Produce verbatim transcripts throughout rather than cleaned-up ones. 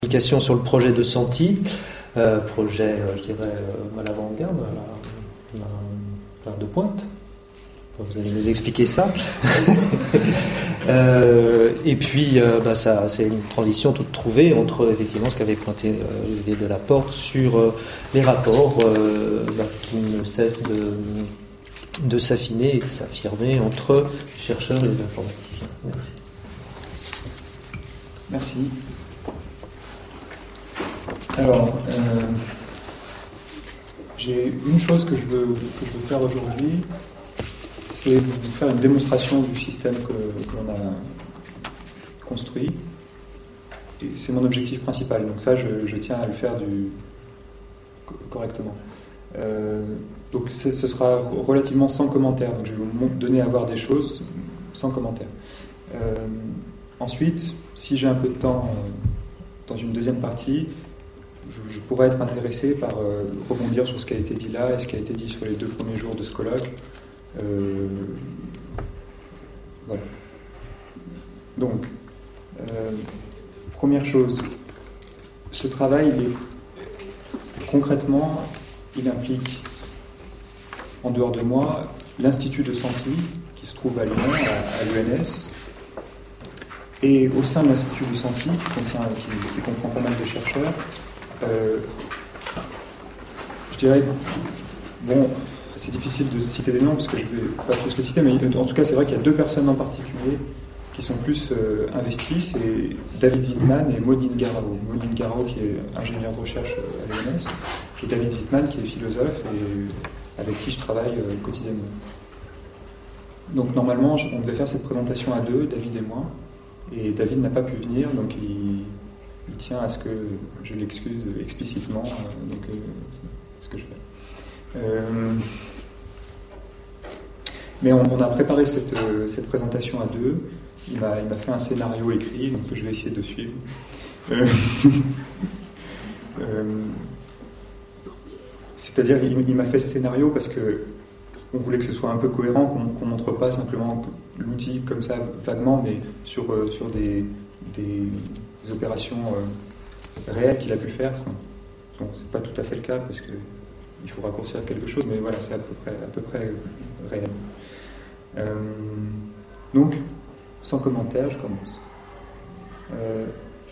Communication sur le projet de Santi, euh, projet, euh, je dirais, euh, à l'avant-garde, à la, à la de pointe. Vous allez nous expliquer ça. euh, et puis, euh, bah, ça, c'est une transition toute trouvée entre effectivement ce qu'avait pointé euh, Olivier Delaporte sur euh, les rapports euh, bah, qui ne cessent de, de s'affiner et de s'affirmer entre les chercheurs et les informaticiens. Merci. Merci. Alors, euh, j'ai une chose que je veux, que je veux faire aujourd'hui, c'est vous faire une démonstration du système que, que l'on a construit. Et c'est mon objectif principal, donc ça, je, je tiens à le faire du, correctement. Euh, donc ce sera relativement sans commentaire, donc je vais vous donner à voir des choses sans commentaire. Euh, ensuite, si j'ai un peu de temps euh, dans une deuxième partie, Je, je pourrais être intéressé par euh, rebondir sur ce qui a été dit là et ce qui a été dit sur les deux premiers jours de ce colloque. Euh, voilà. Donc, euh, première chose, ce travail, il est, concrètement, il implique, en dehors de moi, l'Institut de Santi, qui se trouve à Lyon, à, à l'U N S. Et au sein de l'Institut de Santi, qui, contient, qui, qui comprend pas mal de chercheurs, Euh, je dirais, bon, c'est difficile de citer des noms parce que je ne vais pas tous les citer, mais en tout cas, c'est vrai qu'il y a deux personnes en particulier qui sont plus euh, investies, c'est David Wittmann et Maudine Garao. Maudine Garao qui est ingénieur de recherche à l'U N S, et David Wittmann qui est philosophe et avec qui je travaille euh, quotidiennement. Donc normalement, on devait faire cette présentation à deux, David et moi, et David n'a pas pu venir, donc il... il tient à ce que je l'excuse explicitement, euh, donc euh, c'est ce que je fais. Euh, mais on, on a préparé cette, euh, cette présentation à deux. Il m'a, il m'a fait un scénario écrit, donc je vais essayer de suivre. Euh, euh, c'est-à-dire, il, il m'a fait ce scénario parce que on voulait que ce soit un peu cohérent, qu'on, qu'on montre pas simplement l'outil comme ça vaguement, mais sur, euh, sur des, des des opérations euh, réelles qu'il a pu faire. Bon, c'est pas tout à fait le cas parce que il faut raccourcir quelque chose, mais voilà, c'est à peu près, à peu près réel. Euh, donc, sans commentaire, je commence. Euh,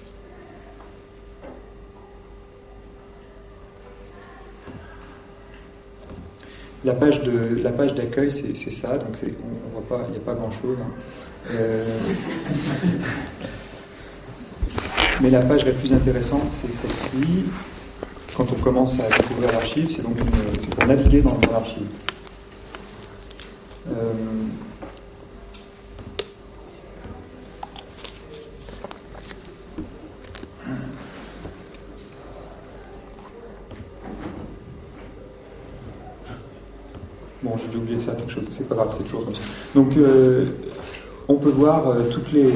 la page de la page d'accueil, c'est, c'est ça. Donc, c'est, on, on voit pas, il n'y a pas grand-chose. Hein. Euh, Mais la page la plus intéressante, c'est celle-ci. Quand on commence à découvrir l'archive, c'est donc une, c'est pour naviguer dans, dans l'archive. Euh, Bon, j'ai oublié de faire quelque chose, c'est pas grave, c'est toujours comme ça. Donc, euh, on peut voir euh, toutes les...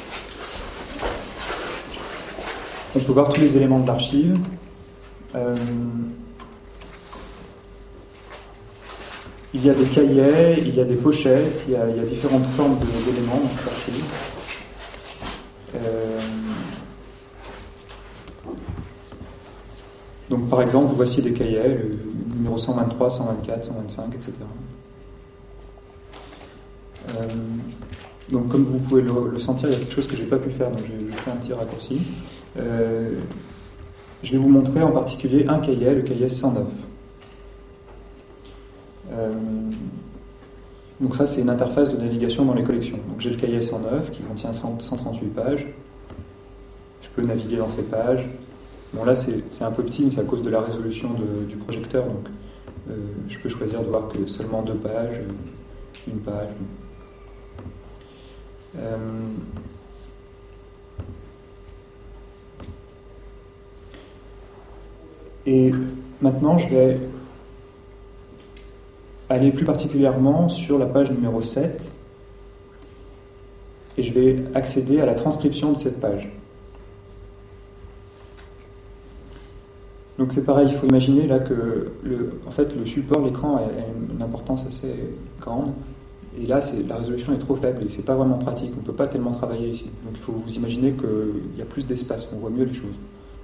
On peut voir tous les éléments de l'archive. Euh, il y a des cahiers, il y a des pochettes, il y a, il y a différentes formes de, d'éléments dans cette archive. Euh, donc par exemple, voici des cahiers, le numéro cent vingt-trois, cent vingt-quatre, cent vingt-cinq, et cetera. Euh, donc comme vous pouvez le, le sentir, il y a quelque chose que je n'ai pas pu faire, donc je, je fais un petit raccourci. Euh, je vais vous montrer en particulier un cahier, le cahier cent neuf. Euh, donc ça, c'est une interface de navigation dans les collections. Donc j'ai le cahier cent neuf qui contient cent trente-huit pages. Je peux naviguer dans ces pages. Bon là, c'est, c'est un peu petit, mais c'est à cause de la résolution de, du projecteur. Donc euh, je peux choisir de voir que seulement deux pages, une page. Euh, Et maintenant, je vais aller plus particulièrement sur la page numéro sept et je vais accéder à la transcription de cette page. Donc c'est pareil, il faut imaginer là que le, en fait, le support, l'écran a une importance assez grande et là c'est, la résolution est trop faible et c'est pas vraiment pratique, on ne peut pas tellement travailler ici. Donc il faut vous imaginer qu'il y a plus d'espace, on voit mieux les choses.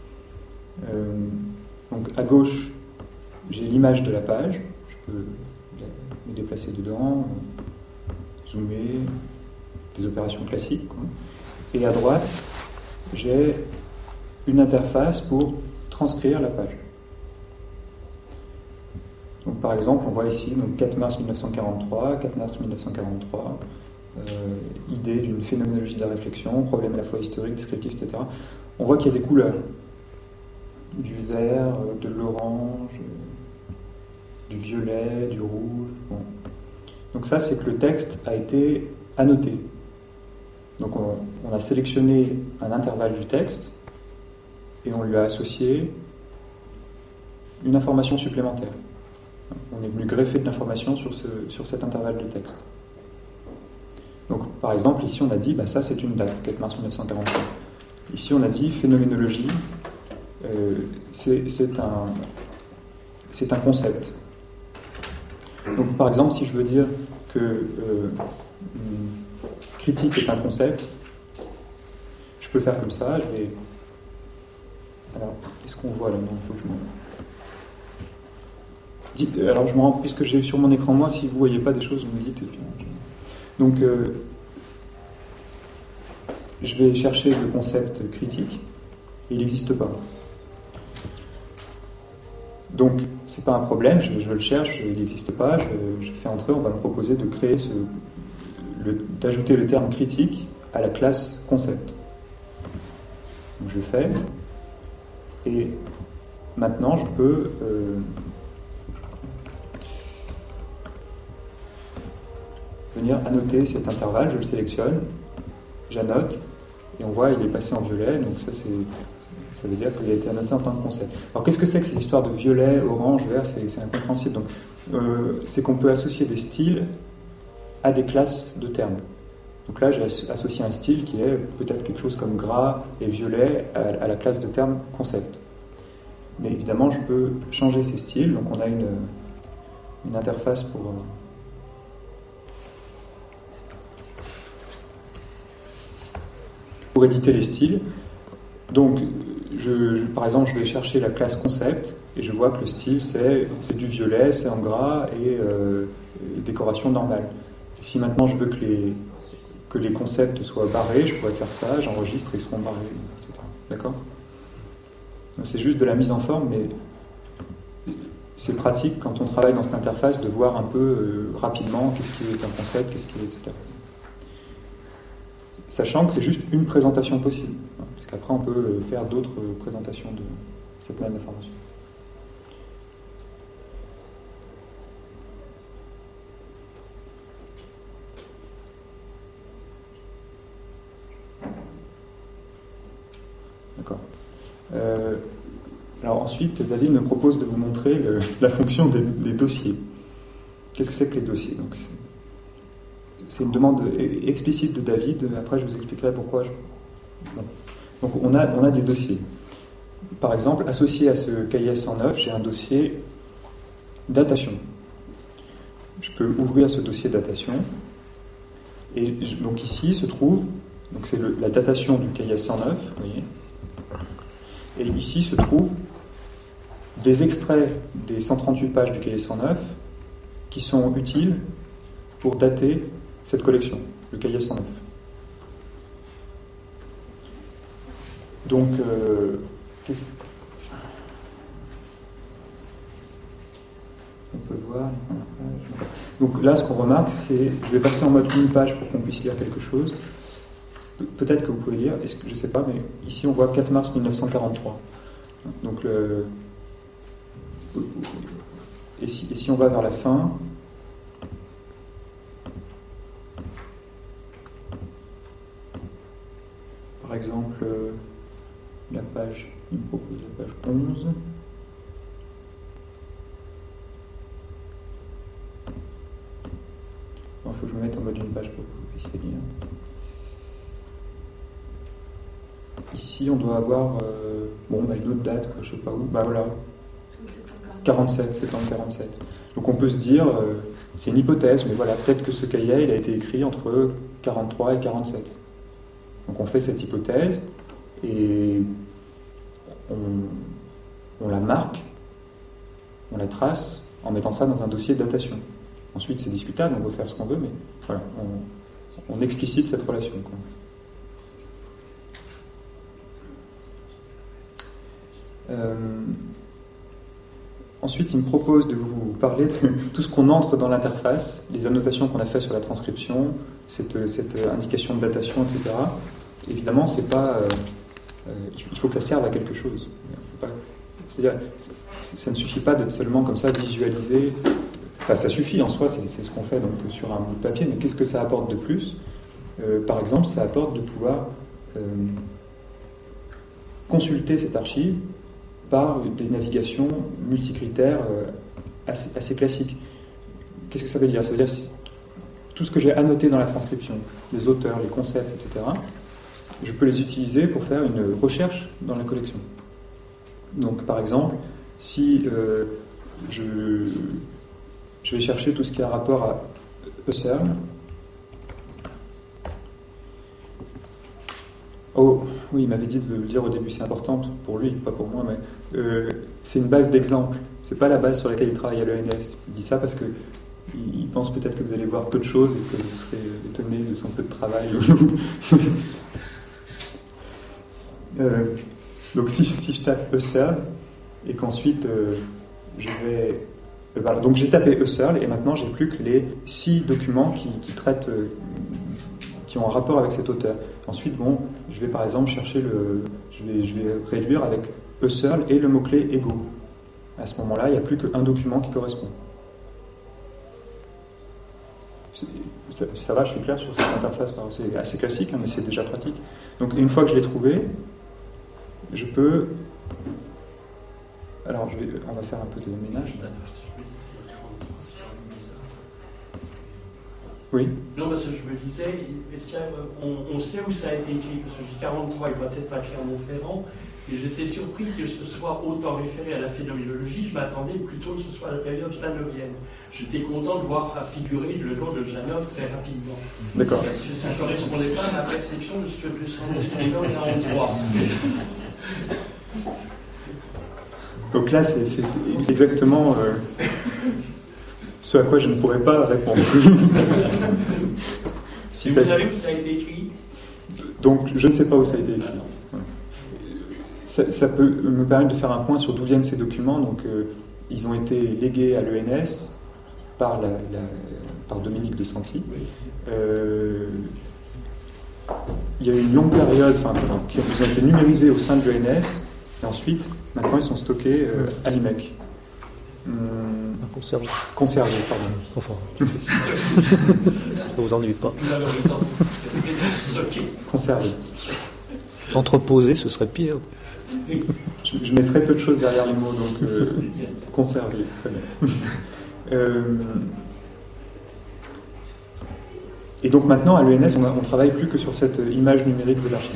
Euh, donc à gauche, j'ai l'image de la page. Je peux me déplacer dedans, zoomer, des opérations classiques, quoi. Et à droite, j'ai une interface pour transcrire la page. Donc, par exemple, on voit ici donc, quatre mars mille neuf cent quarante-trois, quatre mars mille neuf cent quarante-trois, euh, idée d'une phénoménologie de la réflexion, problème à la fois historique, descriptif, et cetera. On voit qu'il y a des couleurs, du vert, de l'orange, du violet, du rouge. Bon. Donc ça, c'est que le texte a été annoté. Donc on, on a sélectionné un intervalle du texte et on lui a associé une information supplémentaire. On est venu greffer de l'information sur, ce, sur cet intervalle de texte. Donc, par exemple, ici, on a dit, bah, ça, c'est une date, quatre mars mille neuf cent quarante-trois. Ici, on a dit, phénoménologie, euh, c'est, c'est, un, c'est un concept. Donc, par exemple, si je veux dire que euh, critique est un concept, je peux faire comme ça, je vais... Alors, qu'est-ce qu'on voit là? Non, il faut que je m'en... Dites, alors je me rends, puisque j'ai sur mon écran moi, si vous ne voyez pas des choses, vous me dites. Et puis, je... Donc, euh, je vais chercher le concept critique, et il n'existe pas. Donc, c'est pas un problème, je, je le cherche, il n'existe pas, je, je fais entrer, on va me proposer de créer ce, le, d'ajouter le terme critique à la classe concept. Donc, je le fais, et maintenant, je peux euh, venir annoter cet intervalle, je le sélectionne, j'annote, et on voit il est passé en violet, donc ça, c'est, ça veut dire qu'il a été annoté en tant que concept. Alors qu'est-ce que c'est que cette histoire de violet, orange, vert, c'est, c'est incompréhensible. Donc, euh, c'est qu'on peut associer des styles à des classes de termes. Donc là, j'ai associé un style qui est peut-être quelque chose comme gras et violet à, à la classe de termes concept. Mais évidemment, je peux changer ces styles, donc on a une, une interface pour... Euh, pour éditer les styles. Donc, je, je, par exemple, je vais chercher la classe concept et je vois que le style, c'est, c'est du violet, c'est en gras et euh, décoration normale. Et si maintenant je veux que les, que les concepts soient barrés, je pourrais faire ça, j'enregistre, ils seront barrés, et cetera. D'accord ? Donc, c'est juste de la mise en forme, mais c'est pratique quand on travaille dans cette interface de voir un peu euh, rapidement qu'est-ce qui est un concept, qu'est-ce qui est, et cetera. Sachant que c'est juste une présentation possible, parce qu'après on peut faire d'autres présentations de cette même information. D'accord. Euh, alors ensuite, David me propose de vous montrer le, la fonction des, des dossiers. Qu'est-ce que c'est que les dossiers? Donc, c'est, c'est une demande explicite de David. Après, je vous expliquerai pourquoi. Je... Bon. Donc, on a, on a des dossiers. Par exemple, associé à ce K I S cent neuf, j'ai un dossier datation. Je peux ouvrir ce dossier datation. Et je, donc ici se trouve, donc c'est le, la datation du K I S cent neuf, vous voyez. Et ici se trouvent des extraits des cent trente-huit pages du K I S cent neuf qui sont utiles pour dater cette collection, le K I S cent neuf. Donc, euh, qu'est-ce... on peut voir. Donc là, ce qu'on remarque, c'est, je vais passer en mode une page pour qu'on puisse lire quelque chose. Pe- peut-être que vous pouvez lire, est-ce que, je ne sais pas, mais ici on voit quatre mars mille neuf cent quarante-trois. Donc le... Et si, et si on va vers la fin, par exemple, la page, il me propose la page onze. Il faut que je me mette en mode une page pour que vous puissiez lire. Ici, on doit avoir euh, bon, bah, une autre date, quoi, je ne sais pas où. Bah voilà, quarante-sept, septembre quarante-sept. Donc on peut se dire, euh, c'est une hypothèse, mais voilà, peut-être que ce cahier il a été écrit entre quarante-trois et quarante-sept. Donc on fait cette hypothèse et on, on la marque, on la trace en mettant ça dans un dossier de datation. Ensuite, c'est discutable, on peut faire ce qu'on veut, mais voilà, on, on explicite cette relation, quoi. Euh, ensuite, il me propose de vous parler de tout ce qu'on entre dans l'interface, les annotations qu'on a fait sur la transcription, cette, cette indication de datation, et cetera. Évidemment, c'est pas, euh, euh, il faut que ça serve à quelque chose. Pas, c'est-à-dire, c'est, ça ne suffit pas d'être seulement comme ça visualisé. Enfin, ça suffit en soi, c'est, c'est ce qu'on fait donc sur un bout de papier. Mais qu'est-ce que ça apporte de plus ? euh, Par exemple, ça apporte de pouvoir euh, consulter cette archive par des navigations multicritères euh, assez, assez classiques. Qu'est-ce que ça veut dire ? Ça veut dire si, tout ce que j'ai annoté dans la transcription, les auteurs, les concepts, et cetera, je peux les utiliser pour faire une recherche dans la collection. Donc, par exemple, si euh, je, je vais chercher tout ce qui a rapport à Husserl. Oh, oui, il m'avait dit de le dire au début, c'est important pour lui, pas pour moi, mais euh, c'est une base d'exemple. C'est pas la base sur laquelle il travaille à l'E N S. Il dit ça parce que il pense peut-être que vous allez voir peu de choses et que vous serez étonné de son peu de travail. euh, donc si, si je tape Husserl et qu'ensuite euh, je vais... Euh, voilà. Donc j'ai tapé Husserl et maintenant j'ai plus que les six documents qui, qui traitent... Euh, qui ont un rapport avec cet auteur. Ensuite, bon, je vais par exemple chercher le... Je vais, je vais réduire avec Husserl et le mot-clé ego. À ce moment-là, il n'y a plus qu'un document qui correspond. Ça, ça va, je suis clair sur cette interface, c'est assez classique, hein, mais c'est déjà pratique. Donc une fois que je l'ai trouvé, je peux... Alors, je vais... on va faire un peu de ménage. Oui. Non, parce que je me disais, on, on sait où ça a été écrit, parce que j'ai quarante-trois, il doit être à Clermont-Ferrand, et j'étais surpris que ce soit autant référé à la phénoménologie, je m'attendais plutôt que ce soit à la période janovienne. J'étais content de voir figurer le nom de Janov très rapidement. D'accord. Parce que ça ne correspondait pas à ma perception de ce que je sentais dans quarante-trois. Donc là, c'est, c'est exactement... Euh... ce à quoi je ne pourrais pas répondre. Si vous savez où ça a été écrit ? Donc, je ne sais pas où ça a été écrit. Ça, ça peut me permettre de faire un point sur d'où viennent ces documents. Donc, euh, ils ont été légués à l'E N S par, la, la, par Dominique de Santi. Euh, il y a eu une longue période, enfin, qui ont été numérisés au sein de l'E N S, et ensuite, maintenant, ils sont stockés euh, à l'I M E C. Hum, conservé. Conservé, pardon. Enfin, ça vous ennuie pas. Conservé. Entreposé, ce serait pire. Je, je mets très peu de choses derrière les mots, donc euh, conservé, très bien. Euh, et donc maintenant, à l'E N S, on ne travaille plus que sur cette image numérique de l'archive.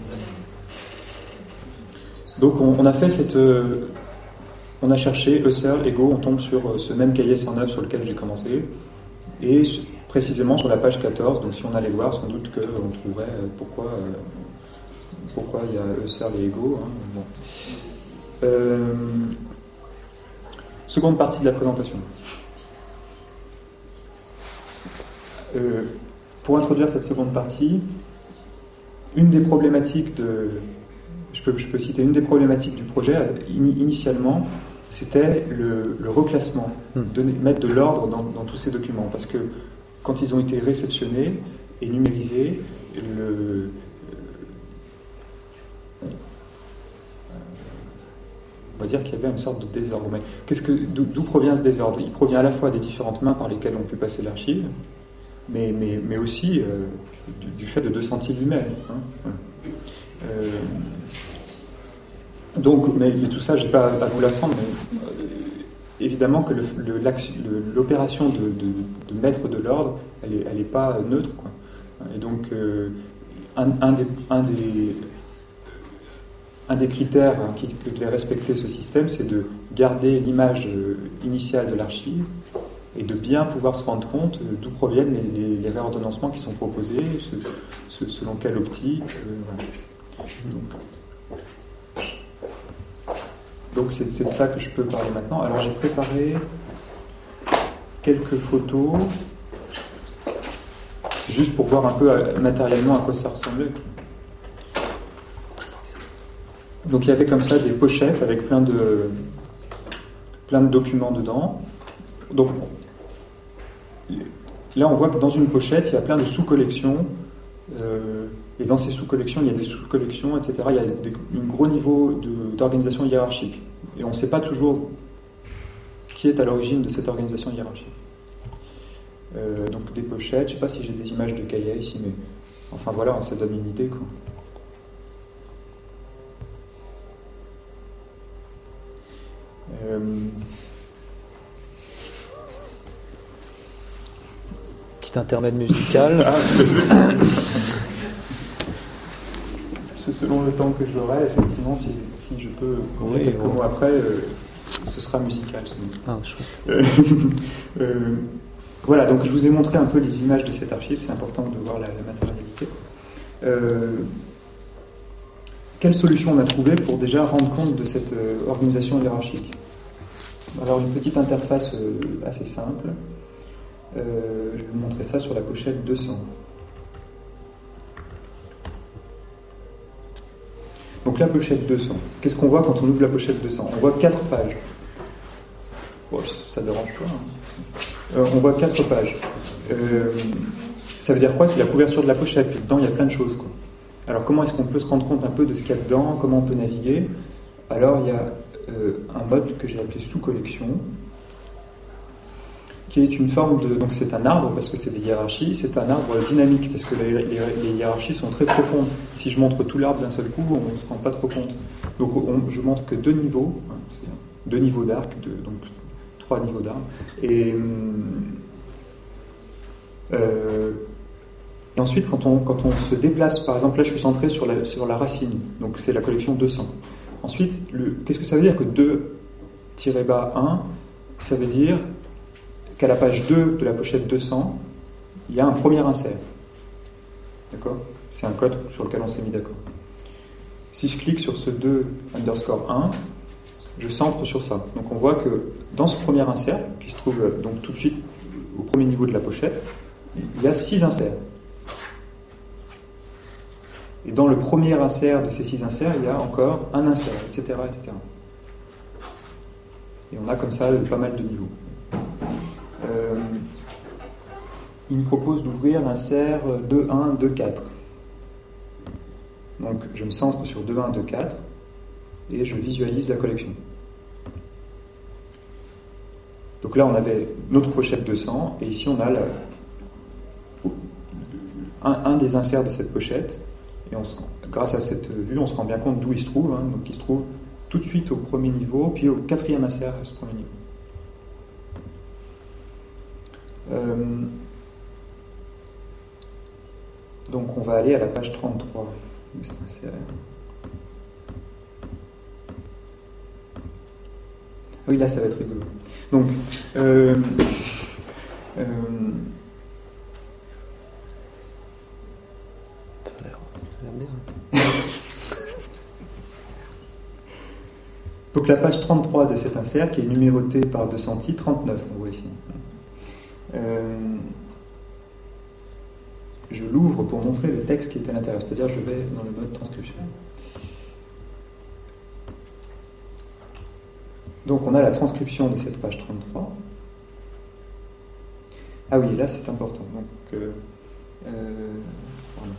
Donc on, on a fait cette... Euh, On a cherché Husserl, Ego, on tombe sur ce même cahier cent neuf sur lequel j'ai commencé, et précisément sur la page quatorze, donc si on allait voir, sans doute qu'on trouverait pourquoi, euh, pourquoi il y a Husserl et Ego. Hein, bon. euh, seconde partie de la présentation. Euh, pour introduire cette seconde partie, une des problématiques de... Je peux, je peux citer une des problématiques du projet, initialement, c'était le, le reclassement, donner, mettre de l'ordre dans, dans tous ces documents, parce que quand ils ont été réceptionnés et numérisés, le, on va dire qu'il y avait une sorte de désordre. Mais qu'est-ce que, d'où, d'où provient ce désordre ? Il provient à la fois des différentes mains par lesquelles on peut passer l'archive, mais, mais, mais aussi euh, du, du fait de deux centimes lui-même. Hein. Euh, donc, mais, mais tout ça, je n'ai pas à vous l'apprendre, mais euh, évidemment que le, le, le, l'opération de, de, de mettre de l'ordre, elle n'est elle est pas neutre, quoi. Et donc, euh, un, un, des, un, des, un des critères hein, qui, que devait respecter ce système, c'est de garder l'image initiale de l'archive et de bien pouvoir se rendre compte d'où proviennent les, les, les réordonnancements qui sont proposés, ce, ce, selon quelle optique. Euh, voilà. Donc, donc c'est, c'est de ça que je peux parler maintenant. Alors j'ai préparé quelques photos, juste pour voir un peu euh, matériellement à quoi ça ressemblait. Donc il y avait comme ça des pochettes avec plein de, plein de documents dedans. Donc là on voit que dans une pochette il y a plein de sous-collections, euh, et dans ces sous-collections il y a des sous-collections, et cetera. Il y a des, un gros niveau de, d'organisation hiérarchique. Et on ne sait pas toujours qui est à l'origine de cette organisation hiérarchique. Euh, donc des pochettes, je ne sais pas si j'ai des images de cahiers ici, mais enfin voilà, ça donne une idée, quoi. Euh... Petit intermède musical. Ah, c'est, c'est selon le temps que je l'aurai, effectivement, si, si je peux oui, quelques bon. mots après, euh, ce sera musical. Ah, chouette. Euh, euh, voilà, donc je vous ai montré un peu les images de cette archive, c'est important de voir la, la matérialité. Euh, quelle solution on a trouvé pour déjà rendre compte de cette euh, organisation hiérarchique? Alors une petite interface euh, assez simple. Euh, je vais vous montrer ça sur la pochette deux cents. Donc la pochette deux cents. Qu'est-ce qu'on voit quand on ouvre la pochette deux cents? On voit quatre pages. Bon, ça ne dérange pas. Hein. Euh, on voit quatre pages. Euh, ça veut dire quoi? C'est la couverture de la pochette. Puis dedans, il y a plein de choses, quoi. Alors comment est-ce qu'on peut se rendre compte un peu de ce qu'il y a dedans? Comment on peut naviguer? Alors il y a Euh, un mode que j'ai appelé sous-collection, qui est une forme de... Donc c'est un arbre parce que c'est des hiérarchies, c'est un arbre dynamique parce que les, les, les hiérarchies sont très profondes. Si je montre tout l'arbre d'un seul coup, on ne se rend pas trop compte. Donc on, je montre que deux niveaux, hein, c'est deux niveaux d'arc, deux, donc trois niveaux d'arbre. Et, euh, et ensuite, quand on, quand on se déplace, par exemple là je suis centré sur la, sur la racine, donc c'est la collection deux cents. Ensuite, le, qu'est-ce que ça veut dire que deux tiret bas un? Ça veut dire qu'à la page deux de la pochette deux cents, il y a un premier insert. D'accord? C'est un code sur lequel on s'est mis d'accord. Si je clique sur ce deux underscore un, je centre sur ça. Donc on voit que dans ce premier insert, qui se trouve donc tout de suite au premier niveau de la pochette, il y a six inserts. Et dans le premier insert de ces six inserts, il y a encore un insert, et cetera, et cetera. Et on a comme ça pas mal de niveaux. Euh, il me propose d'ouvrir l'insert deux un deux quatre. Donc je me centre sur deux un deux quatre et je visualise la collection. Donc là on avait notre pochette deux cents et ici on a la, un, un des inserts de cette pochette. Et on se, grâce à cette vue, on se rend bien compte d'où il se trouve. Hein, donc il se trouve tout de suite au premier niveau, puis au quatrième insert à ce premier niveau. Euh, donc on va aller à la page trente-trois de cet insert. Ah oui, là ça va être rigolo. Donc, euh, euh, donc la page trente-trois de cet insert qui est numérotée par deux cents i, trente-neuf, on voit ici. Euh, je l'ouvre pour montrer le texte qui est à l'intérieur, c'est-à-dire je vais dans le mode transcription. Donc on a la transcription de cette page trente-trois. Ah oui, là c'est important. Donc, euh, euh, pardon.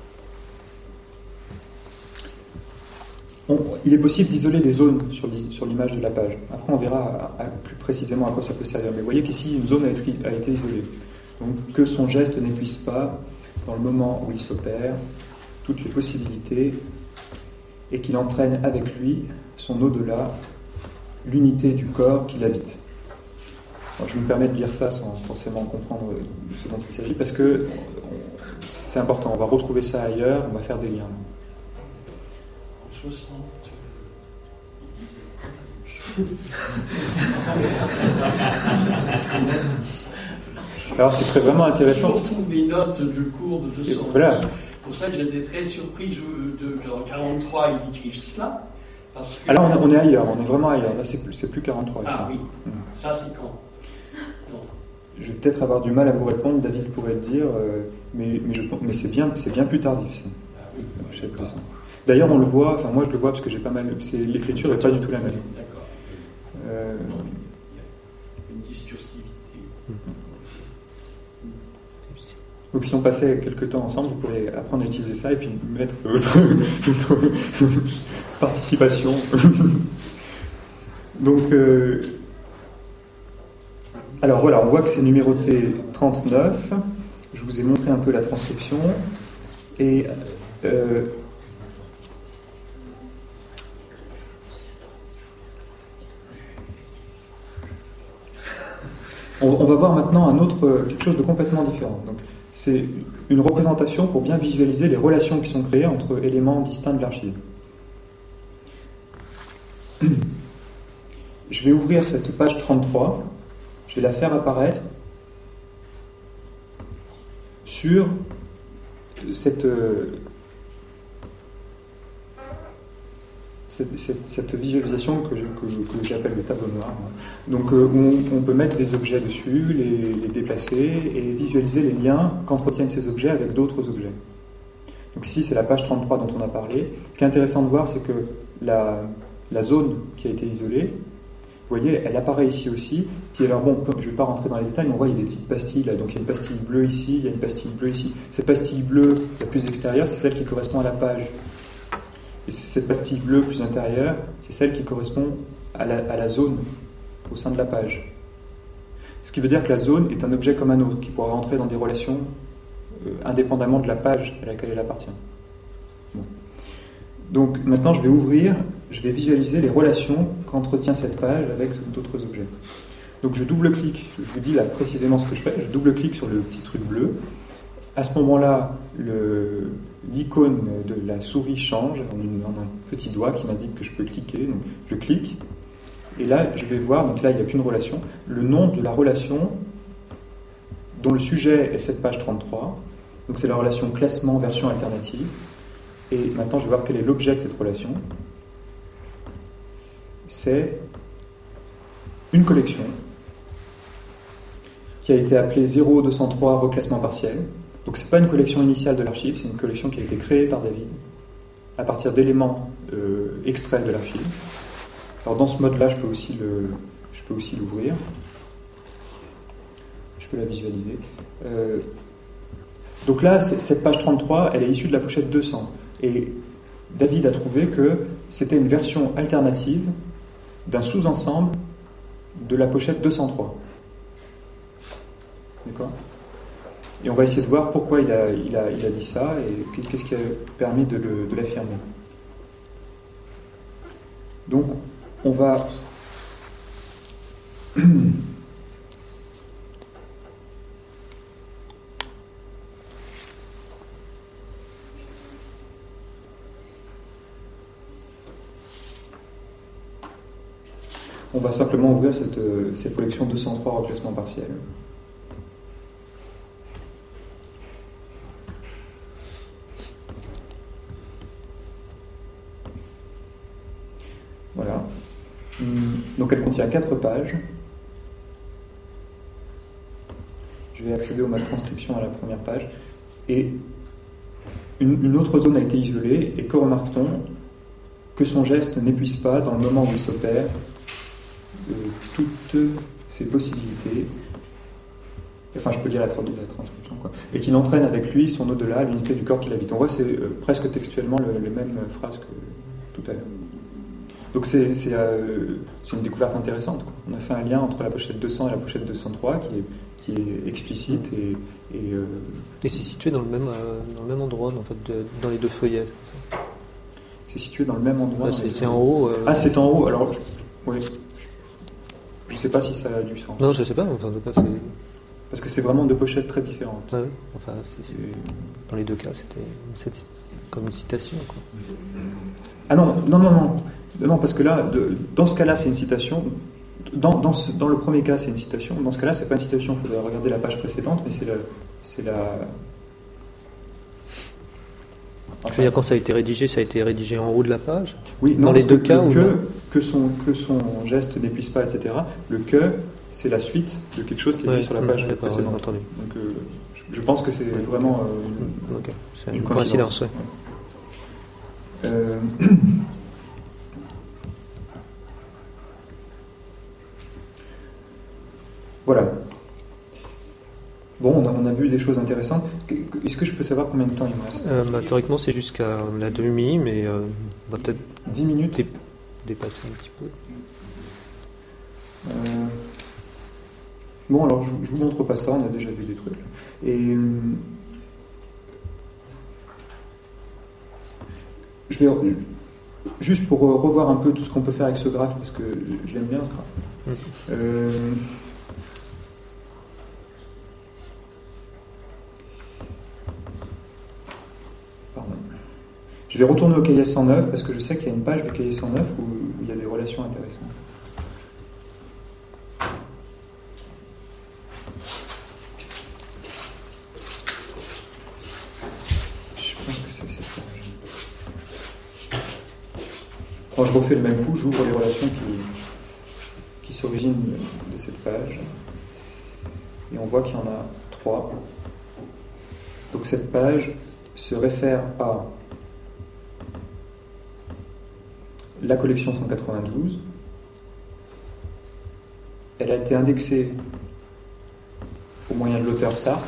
On, il est possible d'isoler des zones sur, sur l'image de la page. Après, on verra à, à plus précisément à quoi ça peut servir. Mais vous voyez qu'ici, une zone a été, a été isolée. Donc, que son geste n'épuise pas, dans le moment où il s'opère, toutes les possibilités, et qu'il entraîne avec lui son au-delà, l'unité du corps qui l'habite. Alors, je me permets de lire ça sans forcément comprendre ce dont il s'agit, parce que c'est important. On va retrouver ça ailleurs, on va faire des liens. Alors c'est très vraiment intéressant. Je retrouve mes notes du cours de deux cents. Voilà. C'est pour ça que j'étais très surpris de, de, de, en quarante-trois ils écrivent cela. Parce que... Ah là, on est, on est ailleurs, on est vraiment ailleurs. Là, c'est plus, c'est plus quarante-trois. Ah ici. oui, mmh. Ça c'est quand non. Je vais peut-être avoir du mal à vous répondre, David pourrait le dire, euh, mais, mais, je, mais c'est, bien, c'est bien plus tardif, ça. Ah oui, Je sais pas ça. D'ailleurs, on le voit, enfin moi je le vois parce que j'ai pas mal. C'est, l'écriture n'est pas du tout la même. D'accord. Euh, Non, il y a une discursivité. Mmh. Donc si on passait quelques temps ensemble, vous pourriez apprendre à utiliser ça et puis mettre votre, votre participation. Donc, euh, alors voilà, on voit que c'est numéroté trente-neuf. Je vous ai montré un peu la transcription. Et euh, on, on va voir maintenant un autre, quelque chose de complètement différent. Donc, c'est une représentation pour bien visualiser les relations qui sont créées entre éléments distincts de l'archive. Je vais ouvrir cette page trente-trois, je vais la faire apparaître sur cette, cette, cette, cette visualisation que, je, que, que j'appelle le tableau noir. Donc euh, on, on peut mettre des objets dessus, les, les déplacer et visualiser les liens qu'entretiennent ces objets avec d'autres objets. Donc ici c'est la page trente-trois dont on a parlé. Ce qui est intéressant de voir, c'est que la, la zone qui a été isolée, vous voyez, elle apparaît ici aussi. Puis alors bon, je ne vais pas rentrer dans les détails, mais on voit il y a des petites pastilles là. Donc il y a une pastille bleue ici, il y a une pastille bleue ici. Cette pastille bleue la plus extérieure, c'est celle qui correspond à la page. Et cette pastille bleue plus intérieure, c'est celle qui correspond à la, à la zone au sein de la page. Ce qui veut dire que la zone est un objet comme un autre, qui pourra rentrer dans des relations euh, indépendamment de la page à laquelle elle appartient. Bon. Donc maintenant je vais ouvrir, je vais visualiser les relations qu'entretient cette page avec d'autres objets. Donc je double-clique, je vous dis là précisément ce que je fais, je double-clique sur le petit truc bleu. À ce moment-là, le, l'icône de la souris change en, une, en un petit doigt qui m'indique que je peux cliquer. Donc je clique, et là je vais voir, donc là il n'y a qu'une relation, le nom de la relation dont le sujet est cette page trente-trois. Donc c'est la relation classement version alternative. Et maintenant je vais voir quel est l'objet de cette relation. C'est une collection qui a été appelée zéro deux cent trois reclassement partiel. Donc ce n'est pas une collection initiale de l'archive, c'est une collection qui a été créée par David à partir d'éléments euh, extraits de l'archive. Alors dans ce mode-là, je peux aussi, le, je peux aussi l'ouvrir. Je peux la visualiser. Euh, donc là, cette page trente-trois, elle est issue de la pochette deux cents. Et David a trouvé que c'était une version alternative d'un sous-ensemble de la pochette deux cent trois. D'accord ? Et on va essayer de voir pourquoi il a, il a, il a dit ça et qu'est-ce qui a permis de, le, de l'affirmer. Donc, on va... On va simplement ouvrir cette, cette collection deux cent trois reclassement partiel. Voilà. Donc elle contient quatre pages. Je vais accéder au mode transcription à la première page. Et une, une autre zone a été isolée. Et que remarque-t-on ? Que son geste n'épuise pas, dans le moment où il s'opère, euh, toutes ses possibilités. Enfin, je peux lire la, tra- la transcription, quoi. Et qu'il entraîne avec lui son au-delà, l'unité du corps qu'il habite. On voit, c'est euh, presque textuellement le, les mêmes phrases que tout à l'heure. Donc c'est, c'est, euh, c'est une découverte intéressante, quoi. On a fait un lien entre la pochette deux cents et la pochette deux cent trois qui est, qui est explicite et... Et, euh... et c'est situé dans le même, euh, dans le même endroit, en fait, de, dans les deux feuillets. C'est situé dans le même endroit. Ah, c'est, c'est en haut. Euh... Ah, c'est en haut. Alors, je, oui. Je ne sais pas si ça a du sens. Non, je ne sais pas. Enfin, en tout cas, c'est... Parce que c'est vraiment deux pochettes très différentes. Ah, oui. Enfin, c'est, c'est... Et... dans les deux cas, c'était une... comme une citation, quoi. Ah non, non, non, non. Non, parce que là, de, dans ce cas-là, c'est une citation. Dans, dans, ce, dans le premier cas, c'est une citation. Dans ce cas-là, c'est pas une citation. Il faudrait regarder la page précédente, mais c'est, le, c'est la... Je veux dire, quand ça a été rédigé, ça a été rédigé en haut de la page? Oui, dans non, les deux que cas le ou que, non que, son, que son geste n'épuise pas, et cetera. Le que, c'est la suite de quelque chose qui est ouais, dit sur la mmh, page d'accord, précédente. ouais, entendu. Donc, euh, je, je pense que c'est ouais, vraiment euh, une, okay. C'est une, une coïncidence. coïncidence. Ouais. Euh, voilà. Bon, on a, on a vu des choses intéressantes. Est-ce que je peux savoir combien de temps il me reste? euh, bah, Théoriquement, c'est jusqu'à la demi, mais euh, on va peut-être dix minutes dé- dépasser un petit peu. Euh, Bon, alors je, je vous montre pas ça, on a déjà vu des trucs. Et euh, je vais juste pour revoir un peu tout ce qu'on peut faire avec ce graphe, parce que je l'aime bien ce graphe. Mmh. Euh, pardon. Je vais retourner au cahier cent neuf parce que je sais qu'il y a une page du cahier cent neuf où, où il y a des relations intéressantes. Quand je refais le même coup, j'ouvre les relations qui, qui s'originent de cette page. Et on voit qu'il y en a trois. Donc cette page se réfère à la collection cent quatre-vingt-douze. Elle a été indexée au moyen de l'auteur Sartre.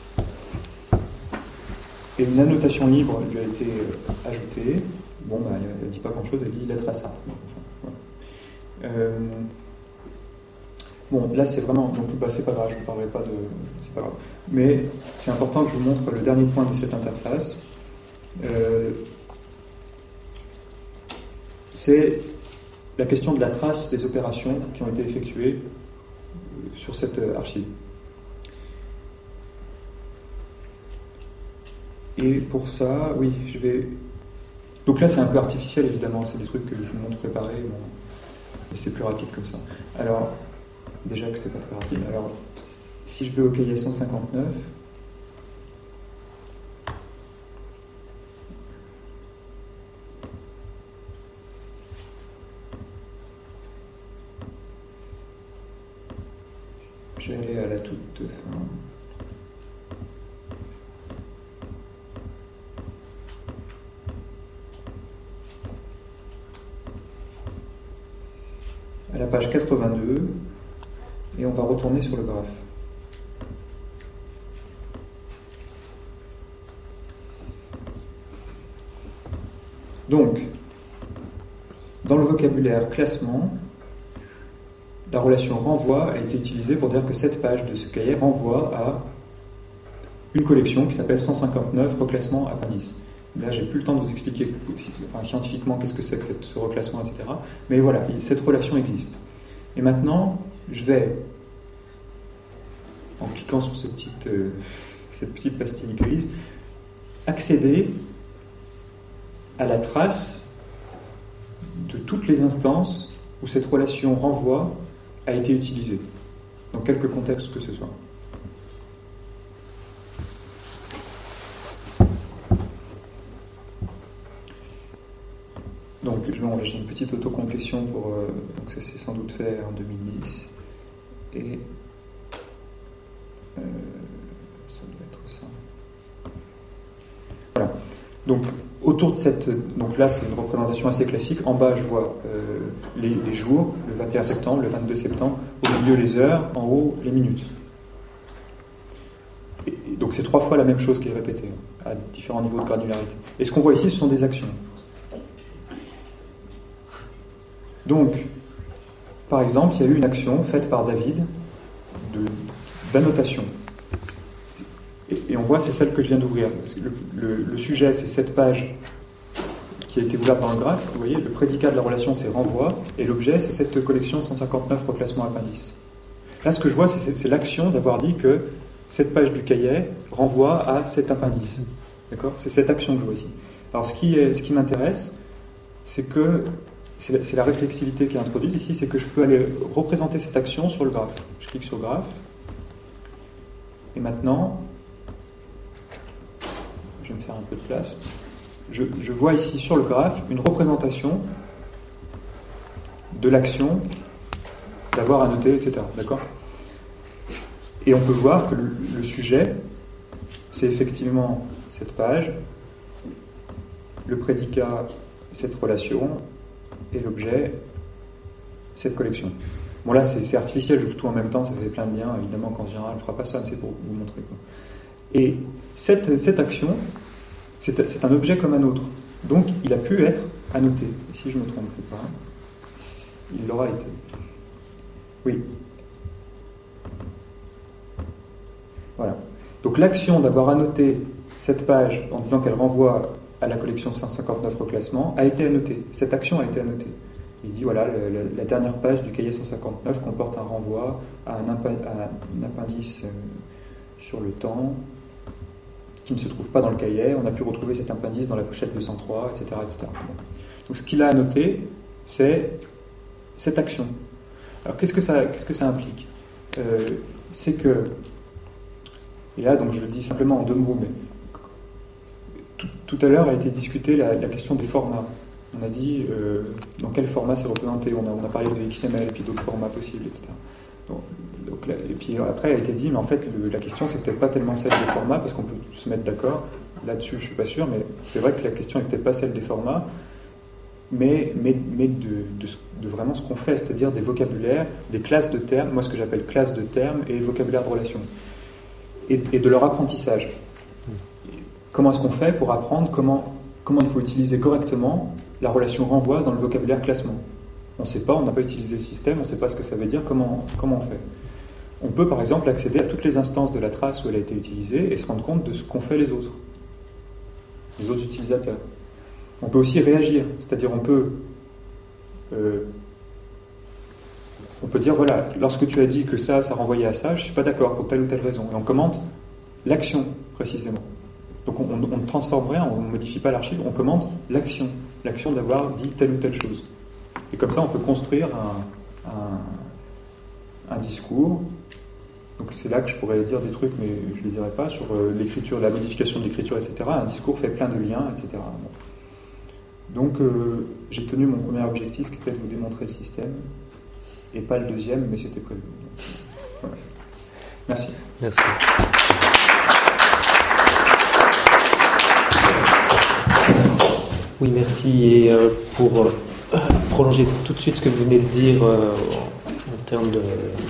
Et une annotation libre lui a été ajoutée. Bon, bah, elle ne dit pas grand-chose, elle dit lettre à Sartre. Enfin, voilà. euh, bon, là c'est vraiment. Donc, bah, c'est pas grave, je ne parlerai pas de. C'est pas grave. Mais c'est important que je vous montre le dernier point de cette interface. Euh, c'est la question de la trace des opérations qui ont été effectuées sur cette archive. Et pour ça, oui, je vais. Donc là, c'est un peu artificiel, évidemment, c'est des trucs que je vous montre préparés, bon, et c'est plus rapide comme ça. Alors, déjà que c'est pas très rapide, alors, si je vais au cahier cent cinquante-neuf, je vais aller à la toute fin. À la page quatre-vingt-deux, et on va retourner sur le graphe. Donc, dans le vocabulaire classement, la relation renvoi a été utilisée pour dire que cette page de ce cahier renvoie à une collection qui s'appelle cent cinquante-neuf reclassement appendice. Là, j'ai plus le temps de vous expliquer enfin, scientifiquement qu'est-ce que c'est que cette, ce reclassement, et cetera. Mais voilà, cette relation existe. Et maintenant, je vais, en cliquant sur ce petit, euh, cette petite pastille grise, accéder à la trace de toutes les instances où cette relation renvoi a été utilisée, dans quelque contexte que ce soit. Donc, bon, j'ai une petite autocomplétion pour. Euh, donc, ça s'est sans doute fait en deux mille dix. Et. Euh, ça doit être ça. Voilà. Donc, autour de cette. Donc, là, c'est une représentation assez classique. En bas, je vois euh, les, les jours, le vingt et un septembre, le vingt-deux septembre. Au milieu, les heures. En haut, les minutes. Et, et donc, c'est trois fois la même chose qui est répétée, à différents niveaux de granularité. Et ce qu'on voit ici, ce sont des actions. Donc, par exemple, il y a eu une action faite par David de, d'annotation. Et, et on voit, c'est celle que je viens d'ouvrir. Parce que le, le, le sujet, c'est cette page qui a été ouverte dans le graphe. Vous voyez, le prédicat de la relation, c'est renvoi. Et l'objet, c'est cette collection cent cinquante-neuf reclassement appendice. Là, ce que je vois, c'est, c'est l'action d'avoir dit que cette page du cahier renvoie à cet appendice. D'accord ? C'est cette action que je vois ici. Alors, ce qui, est, ce qui m'intéresse, c'est que C'est la, c'est la réflexivité qui est introduite ici, c'est que je peux aller représenter cette action sur le graphe. Je clique sur graphe. Et maintenant, je vais me faire un peu de place. je, je vois ici sur le graphe une représentation de l'action d'avoir à noter, et cetera. D'accord ? Et on peut voir que le, le sujet, c'est effectivement cette page, le prédicat, cette relation, et l'objet, cette collection. Bon là, c'est, c'est artificiel, je joue tout en même temps, ça fait plein de liens. Évidemment qu'en général, on ne fera pas ça, mais c'est pour vous montrer, quoi. Et cette, cette action, c'est, c'est un objet comme un autre. Donc, il a pu être annoté. Et si je ne me trompe pas, il l'aura été. Oui. Voilà. Donc, l'action d'avoir annoté cette page en disant qu'elle renvoie à la collection cent cinquante-neuf reclassement a été annotée. Cette action a été annotée. Il dit, voilà, le, le, la dernière page du cahier cent cinquante-neuf comporte un renvoi à un, impa- à un appendice euh, sur le temps qui ne se trouve pas dans le cahier. On a pu retrouver cet appendice dans la pochette deux cent trois, et cetera et cetera. Bon. Donc ce qu'il a annoté, c'est cette action. Alors qu'est-ce que ça, qu'est-ce que ça implique ? euh, C'est que, et là donc je le dis simplement en deux mots, mais tout, tout à l'heure a été discutée la, la question des formats. On a dit euh, dans quel format c'est représenté. On a, on a parlé de X M L et puis d'autres formats possibles, et cetera. Donc, donc là, et puis après, il a été dit, mais en fait, le, la question, c'est peut-être pas tellement celle des formats, parce qu'on peut se mettre d'accord. Là-dessus, je suis pas sûr, mais c'est vrai que la question n'est peut-être pas celle des formats, mais, mais, mais de, de, de vraiment ce qu'on fait, c'est-à-dire des vocabulaires, des classes de termes, moi ce que j'appelle classes de termes et vocabulaire de relation, et, et de leur apprentissage. Comment est-ce qu'on fait pour apprendre comment, comment il faut utiliser correctement la relation renvoi dans le vocabulaire classement ? On ne sait pas, on n'a pas utilisé le système, on ne sait pas ce que ça veut dire, comment, comment on fait. On peut par exemple accéder à toutes les instances de la trace où elle a été utilisée et se rendre compte de ce qu'ont fait les autres, les autres utilisateurs. On peut aussi réagir, c'est-à-dire on peut, euh, on peut dire, voilà, lorsque tu as dit que ça, ça renvoyait à ça, je ne suis pas d'accord pour telle ou telle raison. Et on commente l'action précisément. Donc on, on, on ne transforme rien, on ne modifie pas l'archive, on commente l'action, l'action d'avoir dit telle ou telle chose. Et comme ça, on peut construire un, un, un discours. Donc c'est là que je pourrais dire des trucs, mais je ne les dirai pas, sur euh, l'écriture, la modification de l'écriture, et cetera. Un discours fait plein de liens, et cetera. Bon. Donc euh, j'ai tenu mon premier objectif, qui était de vous démontrer le système, et pas le deuxième, mais c'était prévu. Donc, voilà. Merci. Merci. Oui, merci. Et euh, pour euh, prolonger tout de suite ce que vous venez de dire euh, en termes de,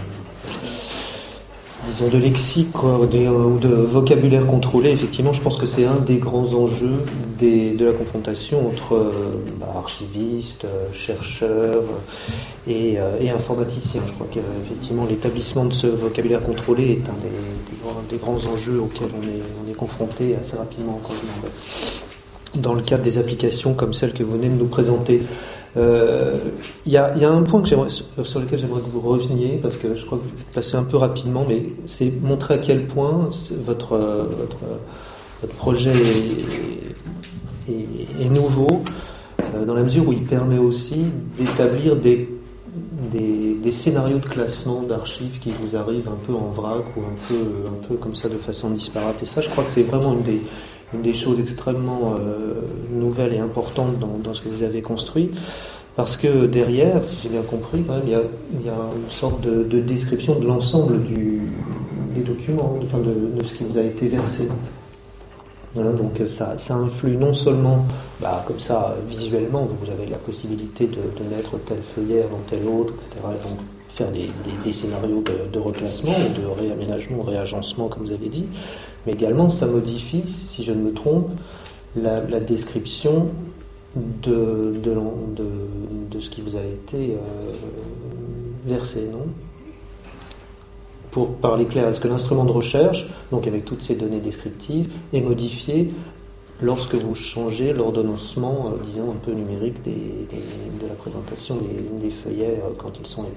disons, de lexique quoi, ou, de, ou de vocabulaire contrôlé, effectivement, je pense que c'est un des grands enjeux des, de la confrontation entre euh, bah, archivistes, euh, chercheurs et, euh, et informaticiens. Je crois qu'effectivement, l'établissement de ce vocabulaire contrôlé est un des, des, grands, des grands enjeux auxquels on est, on est confronté assez rapidement encore dans le cadre des applications comme celle que vous venez de nous présenter. Il euh, y, y a un point que j'aimerais, sur lequel j'aimerais que vous reveniez, parce que je crois que vous passez un peu rapidement, mais c'est montrer à quel point votre, votre, votre projet est, est, est nouveau, euh, dans la mesure où il permet aussi d'établir des, des, des scénarios de classement d'archives qui vous arrivent un peu en vrac ou un peu, un peu comme ça de façon disparate. Et ça, je crois que c'est vraiment une des une des choses extrêmement euh, nouvelles et importantes dans, dans ce que vous avez construit, parce que derrière, si j'ai bien compris, quand même, il, y a, il y a une sorte de, de description de l'ensemble du, des documents, enfin de, de ce qui vous a été versé. Voilà, donc ça, ça influe non seulement, bah, comme ça, visuellement, vous avez la possibilité de, de mettre tel feuillère dans tel autre, et cetera, et donc faire des, des, des scénarios de, de reclassement, de réaménagement, réagencement, comme vous avez dit, mais également ça modifie, si je ne me trompe, la, la description de, de, de, de ce qui vous a été euh, versé, non ? Pour parler clair, est-ce que l'instrument de recherche, donc avec toutes ces données descriptives, est modifié lorsque vous changez l'ordonnancement, euh, disons, un peu numérique des, des, de la présentation des, des feuillets euh, quand ils sont épars ?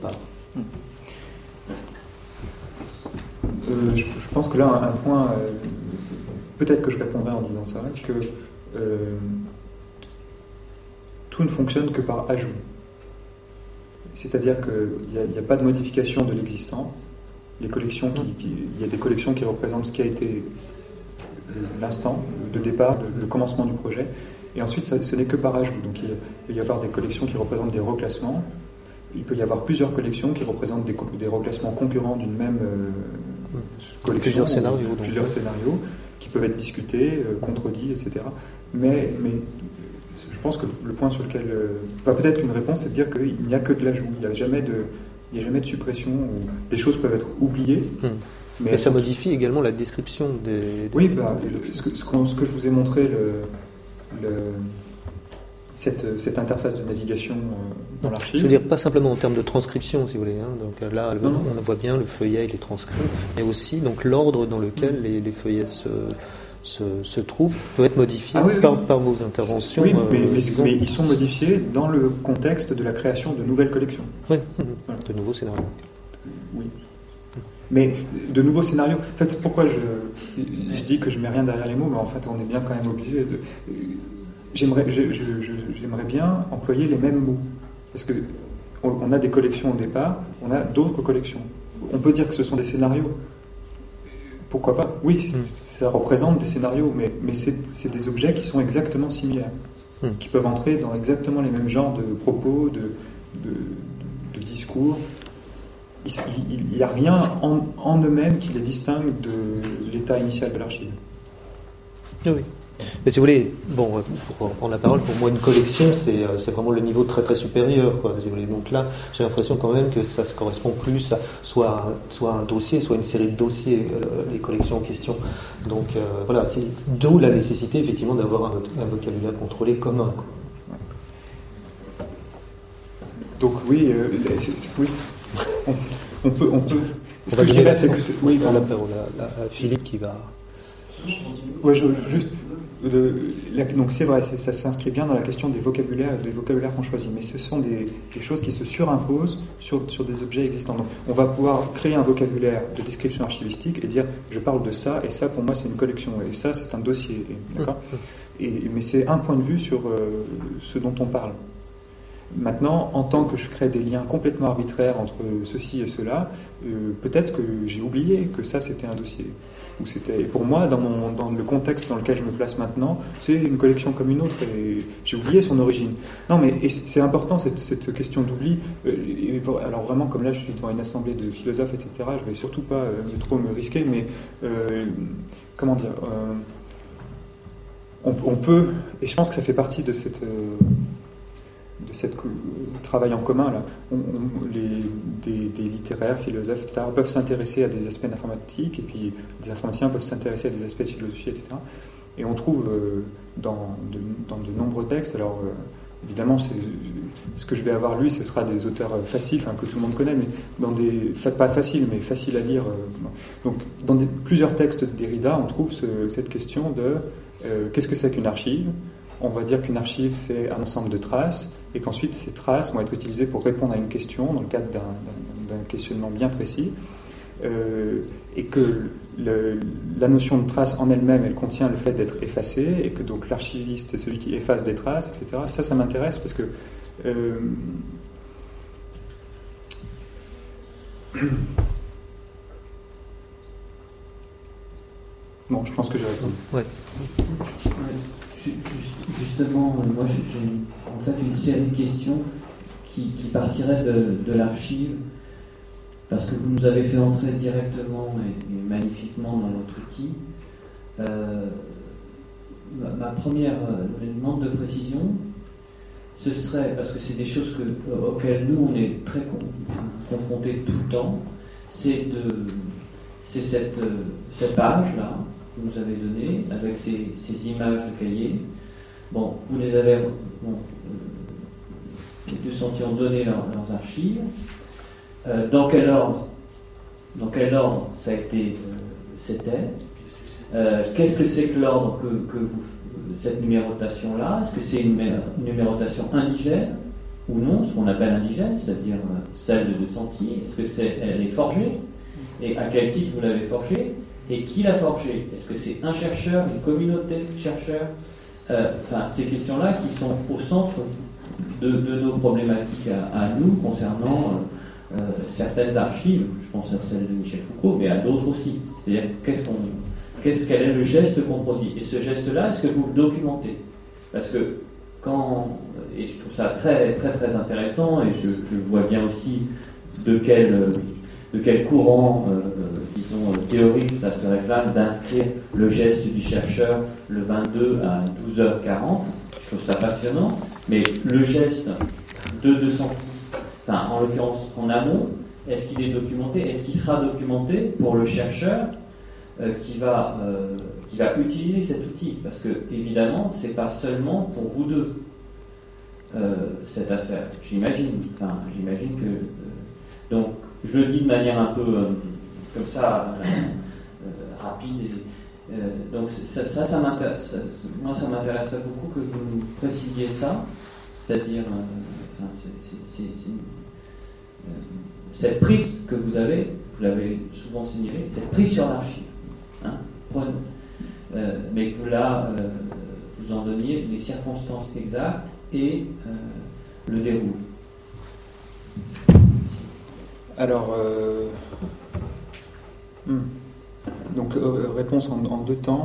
Euh, je, je pense que là, un, un point, euh, peut-être que je répondrai en disant ça, que euh, tout ne fonctionne que par ajout. C'est-à-dire qu'il n'y a, a pas de modification de l'existant. Les collections qui, qui, il y a des collections qui représentent ce qui a été l'instant de départ, le commencement du projet, Et ensuite, ça, ce n'est que par ajout. Donc il peut y avoir des collections qui représentent des reclassements. Il peut y avoir plusieurs collections qui représentent des, des reclassements concurrents d'une même euh, collection. Plusieurs scénarios. Donc. Plusieurs scénarios qui peuvent être discutés, euh, contredits, et cetera. Mais, mais je pense que le point sur lequel... Euh, bah, peut-être qu'une réponse, c'est de dire qu'il n'y a que de l'ajout. Il n'y a jamais de, il n'y a jamais de suppression. Ou des choses peuvent être oubliées. Hum. Mais, mais ça modifie également la description des... des... Oui, bah, ce, que, ce, que, ce que je vous ai montré, le, le, cette, cette interface de navigation euh, dans l'archive... Je veux dire, pas simplement en termes de transcription, si vous voulez. Hein. Donc là, non, non. on voit bien le feuillet, il est transcrit, mais aussi donc, l'ordre dans lequel mmh. les, les feuillets se, se, se trouvent peut être modifié ah, oui, par, oui. par vos interventions. Oui, mais, euh, mais, mais ils sont modifiés dans le contexte de la création de nouvelles collections. Oui, mmh. voilà. De nouveaux scénarios. Oui. Mais de nouveaux scénarios. En fait, c'est pourquoi je, je dis que je mets rien derrière les mots, mais en fait, on est bien quand même obligé de. J'aimerais, je, je, je, j'aimerais bien employer les mêmes mots, parce que on a des collections au départ, on a d'autres collections. On peut dire que ce sont des scénarios. Pourquoi pas ? Oui, mm. ça représente des scénarios, mais, mais c'est, c'est des objets qui sont exactement similaires, mm. qui peuvent entrer dans exactement les mêmes genres de propos, de, de, de, de discours. Il n'y a rien en, en eux-mêmes qui les distingue de l'état initial de l'archive. Oui. Mais si vous voulez, bon, pour prendre la parole, pour moi, une collection, c'est, c'est vraiment le niveau très très supérieur, quoi. Si vous voulez. Donc là, j'ai l'impression quand même que ça se correspond plus à soit, soit un dossier, soit une série de dossiers, euh, les collections en question. Donc euh, voilà, c'est d'où la nécessité effectivement d'avoir un, un vocabulaire contrôlé commun, quoi. Donc oui, euh, c'est, c'est, oui. On, on peut, on peut. Ce que je dirais, c'est que c'est. Oui, on a Philippe qui va. Ouais, je, juste. Le, la, donc c'est vrai, c'est, ça s'inscrit bien dans la question des vocabulaires, des vocabulaires qu'on choisit, mais ce sont des, des choses qui se surimposent sur, sur des objets existants. Donc, on va pouvoir créer un vocabulaire de description archivistique et dire je parle de ça et ça pour moi c'est une collection et ça c'est un dossier, d'accord. Et, mais c'est un point de vue sur euh, ce dont on parle. Maintenant, en tant que je crée des liens complètement arbitraires entre ceci et cela, euh, peut-être que j'ai oublié que ça c'était un dossier. Ou c'était, pour moi, dans, mon, dans le contexte dans lequel je me place maintenant, c'est une collection comme une autre et j'ai oublié son origine. Non, mais et c'est important cette, cette question d'oubli. Et, alors vraiment, comme là je suis devant une assemblée de philosophes, et cetera, je ne vais surtout pas euh, trop me risquer, mais euh, comment dire euh, on, on peut, et je pense que ça fait partie de cette... Euh, de ce travail en commun là, on, on, les, des, des littéraires, philosophes, et cetera peuvent s'intéresser à des aspects d'informatique et puis des informaticiens peuvent s'intéresser à des aspects de philosophie, et cetera. Et on trouve euh, dans, de, dans de nombreux textes, alors euh, évidemment c'est, ce que je vais avoir lu ce sera des auteurs faciles, enfin, que tout le monde connaît, mais dans des, pas faciles mais faciles à lire. Euh, donc dans des, plusieurs textes de Derrida on trouve ce, cette question de euh, qu'est-ce que c'est qu'une archive. On va dire qu'une archive, c'est un ensemble de traces, et qu'ensuite ces traces vont être utilisées pour répondre à une question dans le cadre d'un, d'un, d'un questionnement bien précis, euh, et que le, la notion de trace en elle-même, elle contient le fait d'être effacée, et que donc l'archiviste est celui qui efface des traces, et cetera. Ça, ça m'intéresse parce que euh, bon, je pense que j'ai répondu. Ouais. Justement, moi j'ai en fait une série de questions qui, qui partiraient de, de l'archive, parce que vous nous avez fait entrer directement et, et magnifiquement dans votre outil. Euh, ma, ma première demande de précision, ce serait, parce que c'est des choses que, auxquelles nous on est très confrontés tout le temps, c'est, de, c'est cette, cette page-là que vous avez donnée, avec ces, ces images de cahiers. Bon, vous les avez, bon, euh, de sentir donner leur, leurs archives. Euh, dans quel ordre Dans quel ordre ça a été euh, c'était euh, Qu'est-ce que c'est que l'ordre que, que vous, cette numérotation-là? Est-ce que c'est une, une numérotation indigène ou non, ce qu'on appelle indigène, c'est-à-dire euh, celle de Sentier? Est-ce que c'est, elle est forgée? Et à quel titre vous l'avez forgée? Et qui l'a forgée? Est-ce que c'est un chercheur, une communauté de chercheurs? euh, Enfin, ces questions-là qui sont au centre de, de nos problématiques à, à nous concernant euh, euh, certaines archives. Je pense à celle de Michel Foucault, mais à d'autres aussi. C'est-à-dire, qu'est-ce qu'on, qu'est-ce, quel est le geste qu'on produit? Et ce geste-là, est-ce que vous le documentez? Parce que quand, et je trouve ça très très très intéressant, et je, je vois bien aussi de quel, de quel courant, euh, disons, théorique ça se réclame d'inscrire le geste du chercheur le vingt-deux à douze heures quarante. Je trouve ça passionnant, mais le geste de deux cents, enfin en l'occurrence en amont, est-ce qu'il est documenté? Est-ce qu'il sera documenté pour le chercheur euh, qui, va, euh, qui va utiliser cet outil? Parce que, évidemment, c'est pas seulement pour vous deux, euh, cette affaire. J'imagine. Enfin, j'imagine que... Euh, donc, je le dis de manière un peu euh, comme ça, euh, euh, rapide. Et, euh, donc, ça, ça, ça m'intéresse. Ça, moi, ça m'intéresserait beaucoup que vous nous précisiez ça. C'est-à-dire... Euh, enfin, c'est... c'est, c'est, c'est euh, cette prise que vous avez, vous l'avez souvent signalé, cette prise sur l'archive, hein, prenez, euh, mais que vous, là, euh, vous en donniez les circonstances exactes et euh, le déroulé. Alors, euh, hmm. donc euh, réponse en, en deux temps.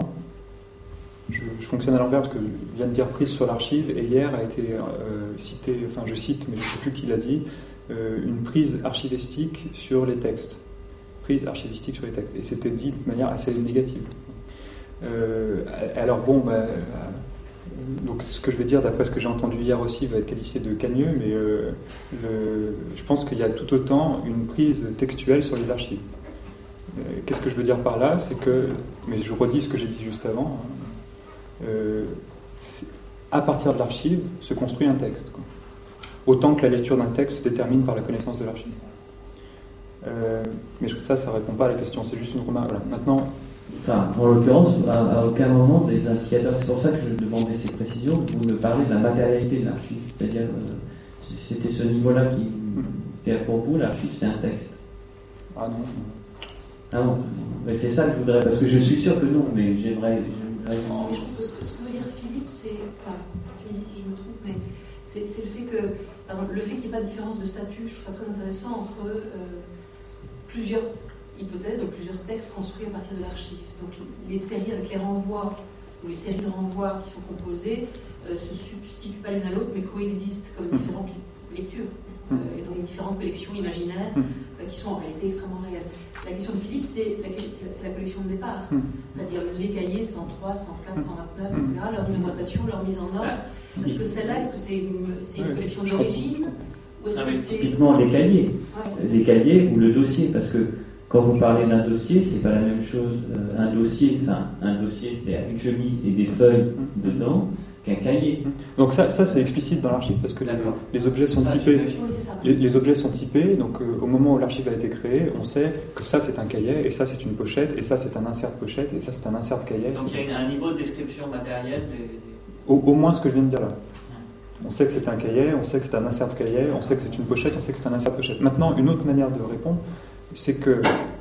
Je, je fonctionne à l'envers parce que je viens de dire prise sur l'archive et hier a été euh, cité, enfin je cite, mais je ne sais plus qui l'a dit. Euh, une prise archivistique sur les textes. Prise archivistique sur les textes. Et c'était dit de manière assez négative. Euh, alors bon, bah, euh, donc ce que je vais dire, d'après ce que j'ai entendu hier aussi, va être qualifié de cagneux, mais euh, le, je pense qu'il y a tout autant une prise textuelle sur les archives. Euh, qu'est-ce que je veux dire par là? C'est que, mais je redis ce que j'ai dit juste avant, hein, euh, à partir de l'archive se construit un texte, quoi. Autant que la lecture d'un texte se détermine par la connaissance de l'archive. Euh, mais ça, ça ne répond pas à la question, c'est juste une remarque. Voilà. Maintenant... Enfin, en l'occurrence, à, à aucun moment des indicateurs, c'est pour ça que je demandais ces précisions, vous me parlez de la matérialité de l'archive. C'est-à-dire, euh, c'était ce niveau-là qui... C'est-à-dire pour vous, l'archive, c'est un texte. Ah non. Ah non, mais c'est ça que je voudrais, parce que je suis sûr que non, mais j'aimerais... j'aimerais... Non, mais je pense que ce que, ce que veut dire Philippe, c'est... Enfin, tu me dis si je me trompe, mais... C'est, c'est le fait que, par exemple, le fait qu'il n'y ait pas de différence de statut, je trouve ça très intéressant entre euh, plusieurs hypothèses, donc plusieurs textes construits à partir de l'archive. Donc les séries avec les renvois, ou les séries de renvois qui sont composées, ne euh, se substituent pas l'une à l'autre, mais coexistent comme différentes lectures, euh, et donc différentes collections imaginaires euh, qui sont en réalité extrêmement réelles. La question de Philippe, c'est la, c'est, c'est la collection de départ, c'est-à-dire les cahiers cent trois, cent quatre, cent vingt-neuf, et cetera, leur numérotation, leur mise en ordre. Est-ce que celle-là, est-ce que c'est une, c'est une collection d'origine ou est-ce que c'est... Typiquement les cahiers, ouais. Les cahiers ou le dossier, parce que quand vous parlez d'un dossier, c'est pas la même chose. Euh, un dossier, enfin un dossier, c'est une chemise et des feuilles dedans qu'un cahier. Donc ça, ça c'est explicite dans l'archive parce que les, les objets sont ça, typés. Oui, les, les objets sont typés, donc euh, au moment où l'archive a été créée, on sait que ça c'est un cahier, et ça c'est une pochette, et ça c'est un insert de pochette, et ça c'est un insert de cahier. Donc il y a un niveau de description matérielle des... des... Au, au moins ce que je viens de dire là. On sait que c'est un cahier, on sait que c'est un insert de cahier, on sait que c'est une pochette, on sait que c'est un insert de pochette. Maintenant, une autre manière de répondre, c'est que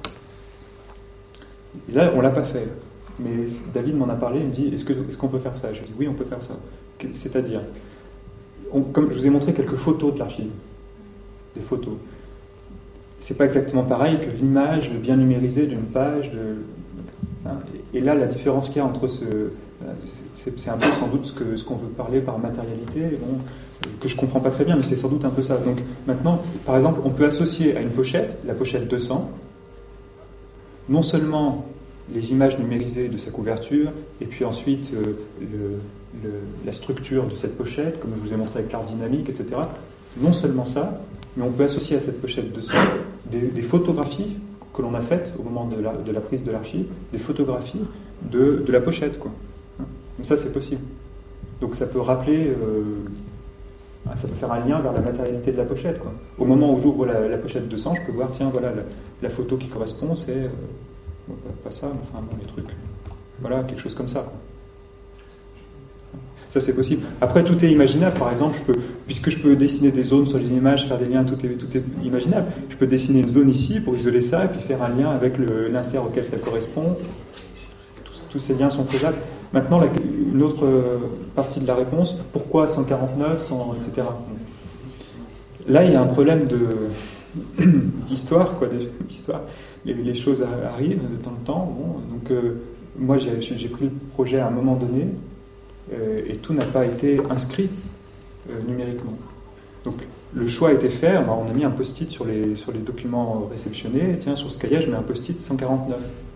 là, on l'a pas fait. Mais David m'en a parlé, il me dit, est-ce, que, est-ce qu'on peut faire ça? Je lui dis, oui, on peut faire ça. C'est-à-dire, on, comme je vous ai montré quelques photos de l'archive, des photos. C'est pas exactement pareil que l'image bien numérisée d'une page. De, hein, et là, la différence qu'il y a entre ce... C'est, c'est un peu sans doute ce, que, ce qu'on veut parler par matérialité, bon, que je comprends pas très bien, mais c'est sans doute un peu ça. Donc maintenant, par exemple, on peut associer à une pochette, la pochette deux cents, non seulement les images numérisées de sa couverture, et puis ensuite euh, le, le, la structure de cette pochette, comme je vous ai montré avec l'art dynamique, et cetera. Non seulement ça, mais on peut associer à cette pochette deux cents des, des photographies que l'on a faites au moment de la, de la prise de l'archive, des photographies de, de la pochette, quoi. Donc ça, c'est possible. Donc ça peut rappeler, euh, ça peut faire un lien vers la matérialité de la pochette, quoi. Au moment où j'ouvre la, la pochette deux cents, je peux voir, tiens, voilà, la, la photo qui correspond, c'est... Euh, bon, pas ça, mais enfin, bon, les trucs... Voilà, quelque chose comme ça, quoi. Ça, c'est possible. Après, tout est imaginable. Par exemple, je peux, puisque je peux dessiner des zones sur les images, faire des liens, tout est, tout est imaginable. Je peux dessiner une zone ici pour isoler ça, et puis faire un lien avec le, l'insert auquel ça correspond. Tous, tous ces liens sont faisables. Maintenant, la, une autre partie de la réponse, pourquoi cent quarante-neuf, cent, et cetera. Là, il y a un problème de, d'histoire, quoi, d'histoire. Les, les choses arrivent dans le temps. Bon, donc, euh, moi, j'ai, j'ai pris le projet à un moment donné. euh, et tout n'a pas été inscrit euh, numériquement. Donc le choix a été fait, on a mis un post-it sur les, sur les documents réceptionnés, et tiens, sur ce cahier, je mets un post-it cent quarante-neuf.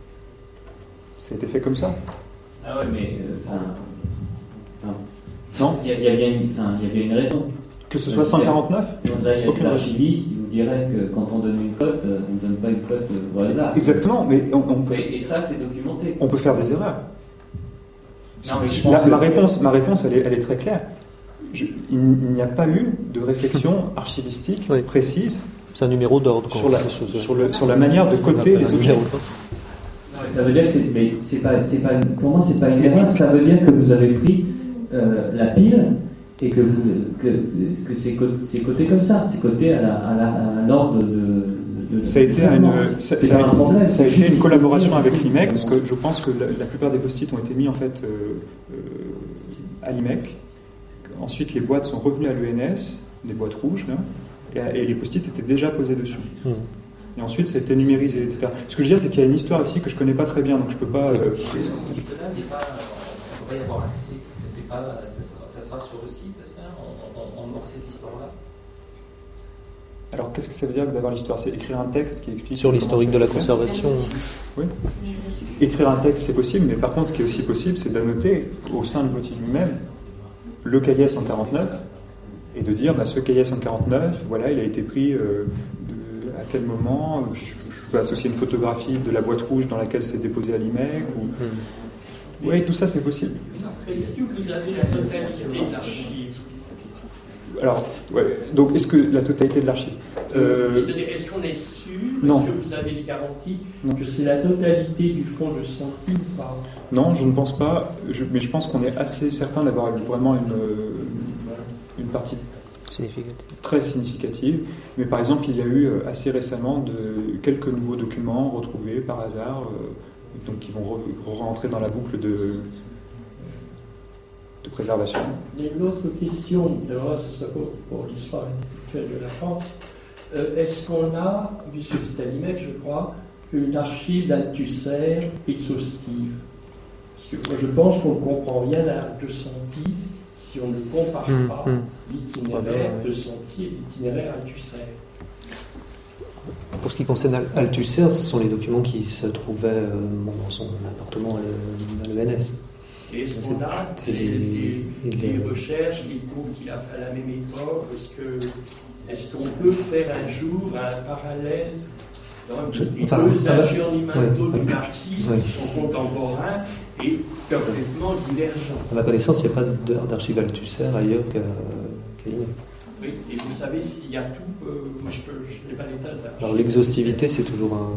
Ça a été fait comme ça. Ah ouais, mais... Euh, enfin, non, il y, y, a bien une, enfin, y a bien une raison. Que ce soit cent quarante-neuf, là, il y a l'archiviste qui vous dirait que quand on donne une cote, on ne donne pas une cote au hasard. Exactement, mais on, on peut... Et, et ça, c'est documenté. On peut faire des erreurs. Non, mais la, ma réponse, ma réponse elle, est, elle est très claire. Je, il, il n'y a pas eu de réflexion archivistique oui. précise. C'est un numéro d'ordre. Sur la, sur, le, sur la manière de coter les objets. Ça veut dire que c'est, mais c'est pas, c'est pas, pour moi, c'est pas une erreur. Ça veut dire que vous avez pris euh, la pile et que, vous, que, que c'est, coté, c'est coté comme ça. C'est coté à, la, à, la, à un ordre de. de, de ça a été, une, ça, ça, un problème, ça a été une collaboration avec l'I M E C parce que je pense que la, la plupart des post-it ont été mis en fait euh, euh, à l'I M E C. Ensuite, les boîtes sont revenues à l'E N S, les boîtes rouges, là, et, et les post-it étaient déjà posés dessus. Mmh. Et ensuite, ça a été numérisé, et cetera. Ce que je veux dire, c'est qu'il y a une histoire ici que je ne connais pas très bien, donc je ne peux pas... Euh... Ce livre-là n'est pas... On va y avoir accès. C'est pas, ça, sera, ça sera sur le site, ça, on, on, on aura cette histoire-là. Alors, qu'est-ce que ça veut dire d'avoir l'histoire? C'est écrire un texte qui explique... Sur l'historique de la conservation. Oui. Écrire un texte, c'est possible, mais par contre, ce qui est aussi possible, c'est d'annoter au sein de l'outil lui-même le cahier cent quarante-neuf et de dire bah, ce cahier cent quarante-neuf, voilà, il a été pris euh, de, à tel moment. Je, je peux associer une photographie de la boîte rouge dans laquelle c'est déposé à l'I M E C. Ou... Mm. Oui, tout ça c'est possible. Est-ce que vous avez la totalité de l'archive? Alors, ouais. Donc, est-ce que la totalité de l'archive euh... C'est-à-dire, est-ce qu'on est sûr, non. est-ce que vous avez les garanties non. que c'est la totalité du fonds de Santi ou pas? Non, je ne pense pas, je, mais je pense qu'on est assez certain d'avoir vraiment une, une partie significative. très significative. Mais par exemple, il y a eu assez récemment de, quelques nouveaux documents retrouvés par hasard, euh, donc qui vont re, rentrer dans la boucle de, de préservation. Il y a une autre question, alors là, c'est ça pour, pour l'histoire intellectuelle de la France. Euh, est-ce qu'on a, puisque c'est à l'I M E C, je crois, une archive d'Althusser exhaustive? Parce que moi, je pense qu'on ne comprend rien à de Santi si on ne compare mmh, pas mmh. l'itinéraire de Santi et l'itinéraire Althusser. Pour ce qui concerne Althusser, ce sont les documents qui se trouvaient euh, dans son appartement à l'E N S. Et est-ce qu'on a des, des, des, des recherches, des cours qu'il a fait à la même époque? Est-ce, que, est-ce qu'on peut faire un jour un parallèle dans les enfin, deux âges ornementaux ouais, du marxisme ouais. qui sont contemporains et complètement divergents? À ma connaissance, il n'y a pas d'archives Althusser ailleurs qu'à, qu'à l'I M E C. Oui, et vous savez s'il y a tout, euh, moi je n'ai pas l'état d'archives. Alors l'exhaustivité, c'est toujours un...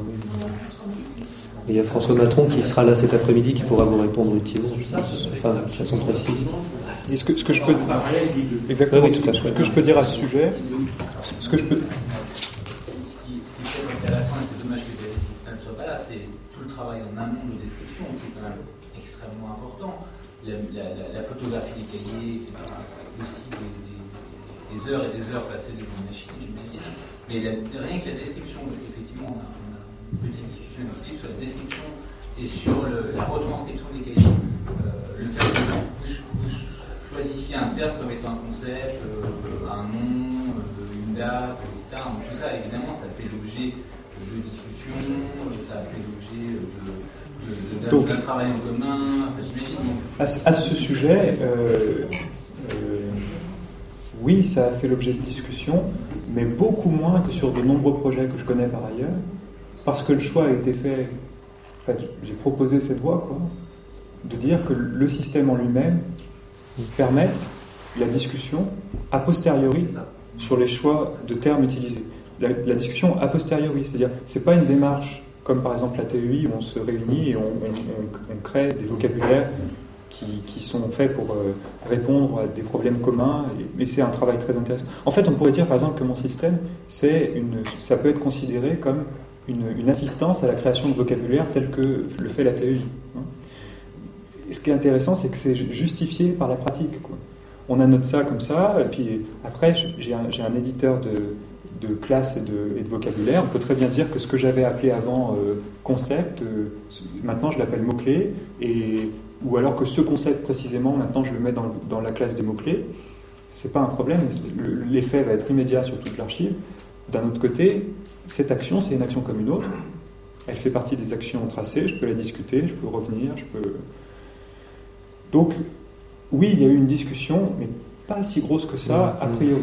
Il y a François Matron qui sera là cet après-midi qui pourra vous répondre utilement, enfin, de façon précise. Et ce que, ce que je peux exactement oui, tout à fait. Ce que je peux dire à ce sujet, ce que je peux. Ce qui est intéressant et c'est dommage que tu ne sois pas là, c'est tout le travail en amont de description qui est quand même extrêmement important. La, la, la, la photographie des cahiers, et cetera. C'est aussi des, des, des heures et des heures passées devant une machine, j'imagine. Mais la, rien que la description, parce qu'effectivement on a, on a une petite discussion sur la description et sur le, la retranscription des cahiers. Euh, le fait que vous, vous choisissiez un terme comme étant un concept, euh, un nom, euh, une date, et cetera. Donc tout ça, évidemment, ça fait l'objet de discussions, ça fait l'objet de, de, de, donc, d'un travail en commun, enfin, j'imagine. Donc... À, à ce sujet, euh, euh, oui, ça a fait l'objet de discussions, mais beaucoup moins que sur de nombreux projets que je connais par ailleurs. Parce que le choix a été fait, en fait, j'ai proposé cette voie, quoi, de dire que le système en lui-même permette la discussion a posteriori sur les choix de termes utilisés. La, la discussion a posteriori, c'est-à-dire, c'est pas une démarche comme par exemple la T E I où on se réunit et on, on, on, on crée des vocabulaires qui, qui sont faits pour euh, répondre à des problèmes communs, et, mais c'est un travail très intéressant. En fait, on pourrait dire par exemple que mon système, c'est une, ça peut être considéré comme Une, une assistance à la création de vocabulaire tel que le fait la T E I. Et ce qui est intéressant, c'est que c'est justifié par la pratique, quoi. On annote ça comme ça, et puis après, j'ai un, j'ai un éditeur de, de classe et de, et de vocabulaire. On peut très bien dire que ce que j'avais appelé avant euh, concept, euh, maintenant je l'appelle mot-clé, et, ou alors que ce concept précisément, maintenant je le mets dans, dans la classe des mots-clés, c'est pas un problème, l'effet va être immédiat sur toute l'archive. D'un autre côté, cette action, c'est une action comme une autre, elle fait partie des actions tracées, je peux la discuter, je peux revenir, je peux... Donc, oui, il y a eu une discussion, mais pas si grosse que ça, a priori.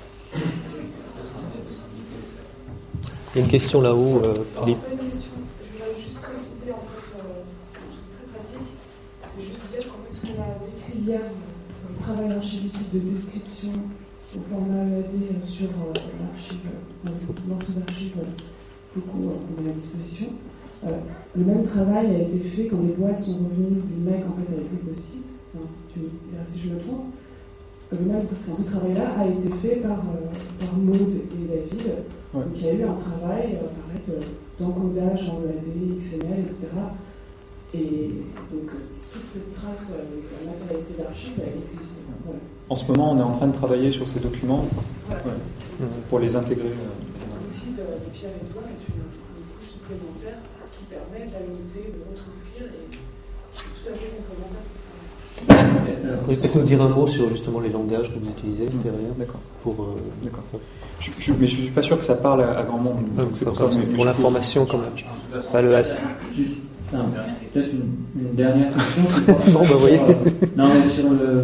Il y a une question là-haut, euh, Philippe. C'est pas une question, je voudrais juste préciser en fait euh, un truc très pratique, c'est juste dire qu'en fait ce qu'on a décrit hier comme travail archivistique de description au format E A D sur euh, l'archive, euh, le morceau d'archive euh, Foucault euh, qu'on a à disposition, euh, le même travail a été fait quand les boîtes sont revenues des mecs en fait avec les post-it, enfin, tu me diras si je me trompe. Le même enfin, ce travail-là a été fait par, euh, par Maud et David. Ouais. Donc il y a eu un travail euh, pareil, de, d'encodage en E A D, X M L, et cetera. Et donc euh, toute cette trace euh, de la matérialité d'archives, elle existe. Voilà. En ce moment, on est en train de travailler sur ces documents voilà. ouais, pour les intégrer. L'outil de, de Pierre-Édouard est une, une couche supplémentaire qui permet d'annoter, de retranscrire, et c'est tout à fait complémentaire. Vous pouvez peut-être nous dire un mot sur justement les langages que vous utilisez derrière. D'accord. Pour, euh, D'accord. Je, je, mais je ne suis pas sûr que ça parle à, à grand monde. Donc c'est pour, ça, mais, pour mais l'information quand même. Pas le H. Peut-être une, une dernière question. Non, bah vous voyez. Non, mais sur, le,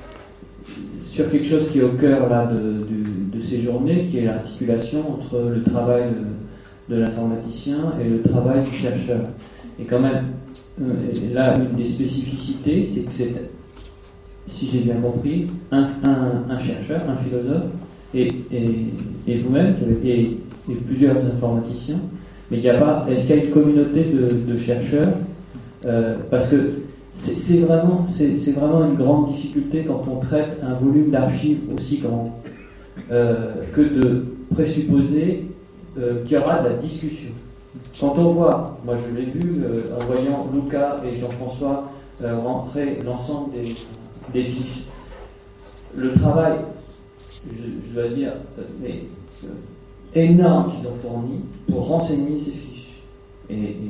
sur quelque chose qui est au cœur là, de, de, de ces journées, qui est l'articulation entre le travail de, de l'informaticien et le travail du chercheur. Et quand même, là, une des spécificités, c'est que c'est, si j'ai bien compris, un, un, un chercheur, un philosophe, et, et, et vous-même, et, et plusieurs informaticiens, mais il n'y a pas. Est-ce qu'il y a une communauté de, de chercheurs euh, parce que c'est, c'est, vraiment, c'est, c'est vraiment une grande difficulté quand on traite un volume d'archives aussi grand euh, que de présupposer euh, qu'il y aura de la discussion. Quand on voit, moi je l'ai vu euh, en voyant Luca et Jean-François euh, rentrer l'ensemble des, des fiches, le travail, je, je dois dire, euh, mais, euh, énorme qu'ils ont fourni pour renseigner ces fiches, et,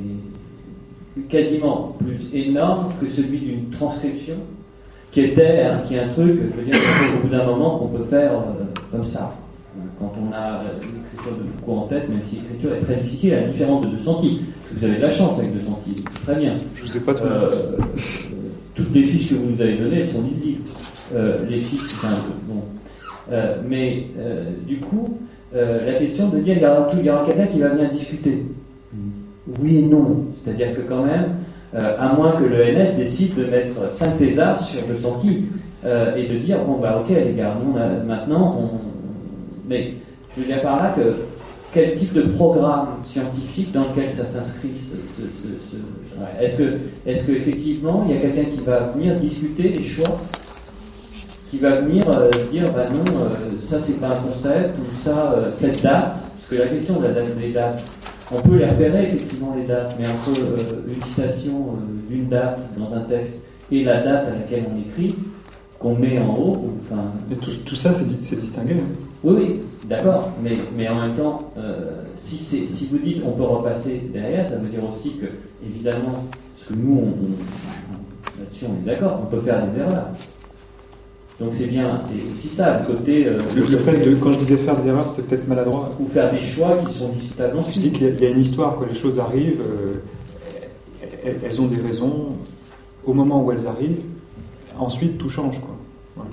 et quasiment plus énorme que celui d'une transcription, qui était hein, qui est un truc, je veux dire, au bout d'un moment qu'on peut faire euh, comme ça. Quand on a l'écriture de Foucault en tête, même si l'écriture est très difficile, à la différence de deux cents titres. Vous avez de la chance avec deux cents titres, très bien. Je vous ai pas tout euh, Toutes les fiches que vous nous avez données, elles sont lisibles. Euh, les fiches, c'est un peu bon. Euh, mais euh, du coup, euh, la question de dire il y aura, tout, il y aura quelqu'un qui va venir discuter. Oui et non. C'est-à-dire que quand même, euh, à moins que le N S décide de mettre cinq thésards sur deux cents titres euh, et de dire bon bah ok les gars, nous, là, maintenant on mais je veux dire par là que quel type de programme scientifique dans lequel ça s'inscrit ce, ce, ce, ce... Ouais. Est-ce que, est-ce qu'effectivement il y a quelqu'un qui va venir discuter les choix, qui va venir euh, dire bah non, euh, ça c'est pas un concept, ou ça, euh, cette date, parce que la question de la date des dates, on peut les repérer effectivement les dates, mais entre euh, une citation euh, d'une date dans un texte et la date à laquelle on écrit, qu'on met en haut, ou, enfin... Mais tout, tout ça c'est, c'est distingué. Hein. Oui, oui, d'accord, mais, mais en même temps, euh, si, c'est, si vous dites qu'on peut repasser derrière, ça veut dire aussi que, évidemment, parce que nous, on, on, là-dessus, on est d'accord, on peut faire des erreurs. Donc c'est bien, c'est aussi ça, le côté... Euh, le, le fait de, quand je disais faire des erreurs, c'était peut-être maladroit. Ou faire des choix qui sont discutables. Je dis qu'il y a, il y a une histoire, quand les choses arrivent, euh, elles, elles ont des raisons, au moment où elles arrivent, ensuite tout change, quoi. Voilà.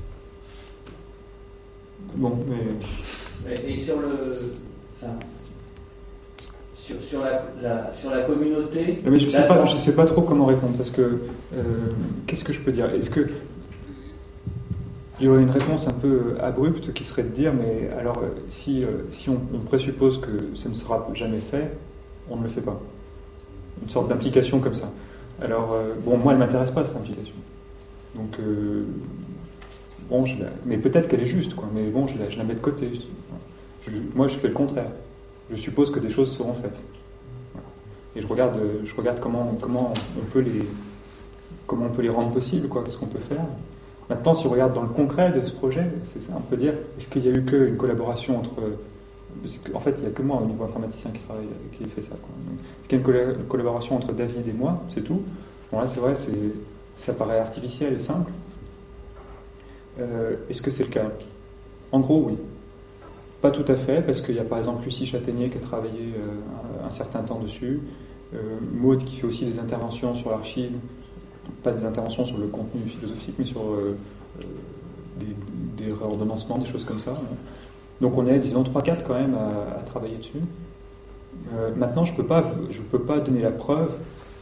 Bon, mais... Et, et sur le... Enfin, sur, sur, la, la, sur la communauté... Mais je ne sais, pas, je sais pas trop comment répondre, parce que... Euh, qu'est-ce que je peux dire ? Est-ce que... Il y aurait une réponse un peu abrupte qui serait de dire, mais alors, si, si on, on présuppose que ça ne sera jamais fait, on ne le fait pas. Une sorte d'implication comme ça. Alors, euh, bon, moi, elle ne m'intéresse pas, cette implication. Donc... Euh, Bon, je la... mais peut-être qu'elle est juste, quoi. Mais bon, je la, je la mets de côté. Je... Moi, je fais le contraire. Je suppose que des choses seront faites. Voilà. Et je regarde, je regarde comment, comment on peut les, comment on peut les rendre possibles, quoi. Qu'est-ce qu'on peut faire. Maintenant, si on regarde dans le concret de ce projet, c'est ça. On peut dire, est-ce qu'il y a eu qu'une collaboration entre, parce qu'en fait, il n'y a que moi au niveau informaticien qui travaille, qui fait ça, quoi. Donc, est-ce qu'il y a une, coll- une collaboration entre David et moi, c'est tout, Bon, là, c'est vrai, c'est, ça paraît artificiel et simple. Euh, est-ce que c'est le cas? En gros, oui. Pas tout à fait, parce qu'il y a par exemple Lucie Châtaignier qui a travaillé euh, un, un certain temps dessus, euh, Maud qui fait aussi des interventions sur l'archive, pas des interventions sur le contenu philosophique, mais sur euh, euh, des, des réordonnancements, des choses comme ça. Donc on est, disons, trois quatre quand même à, à travailler dessus. Euh, maintenant, je ne peux pas, je peux pas donner la preuve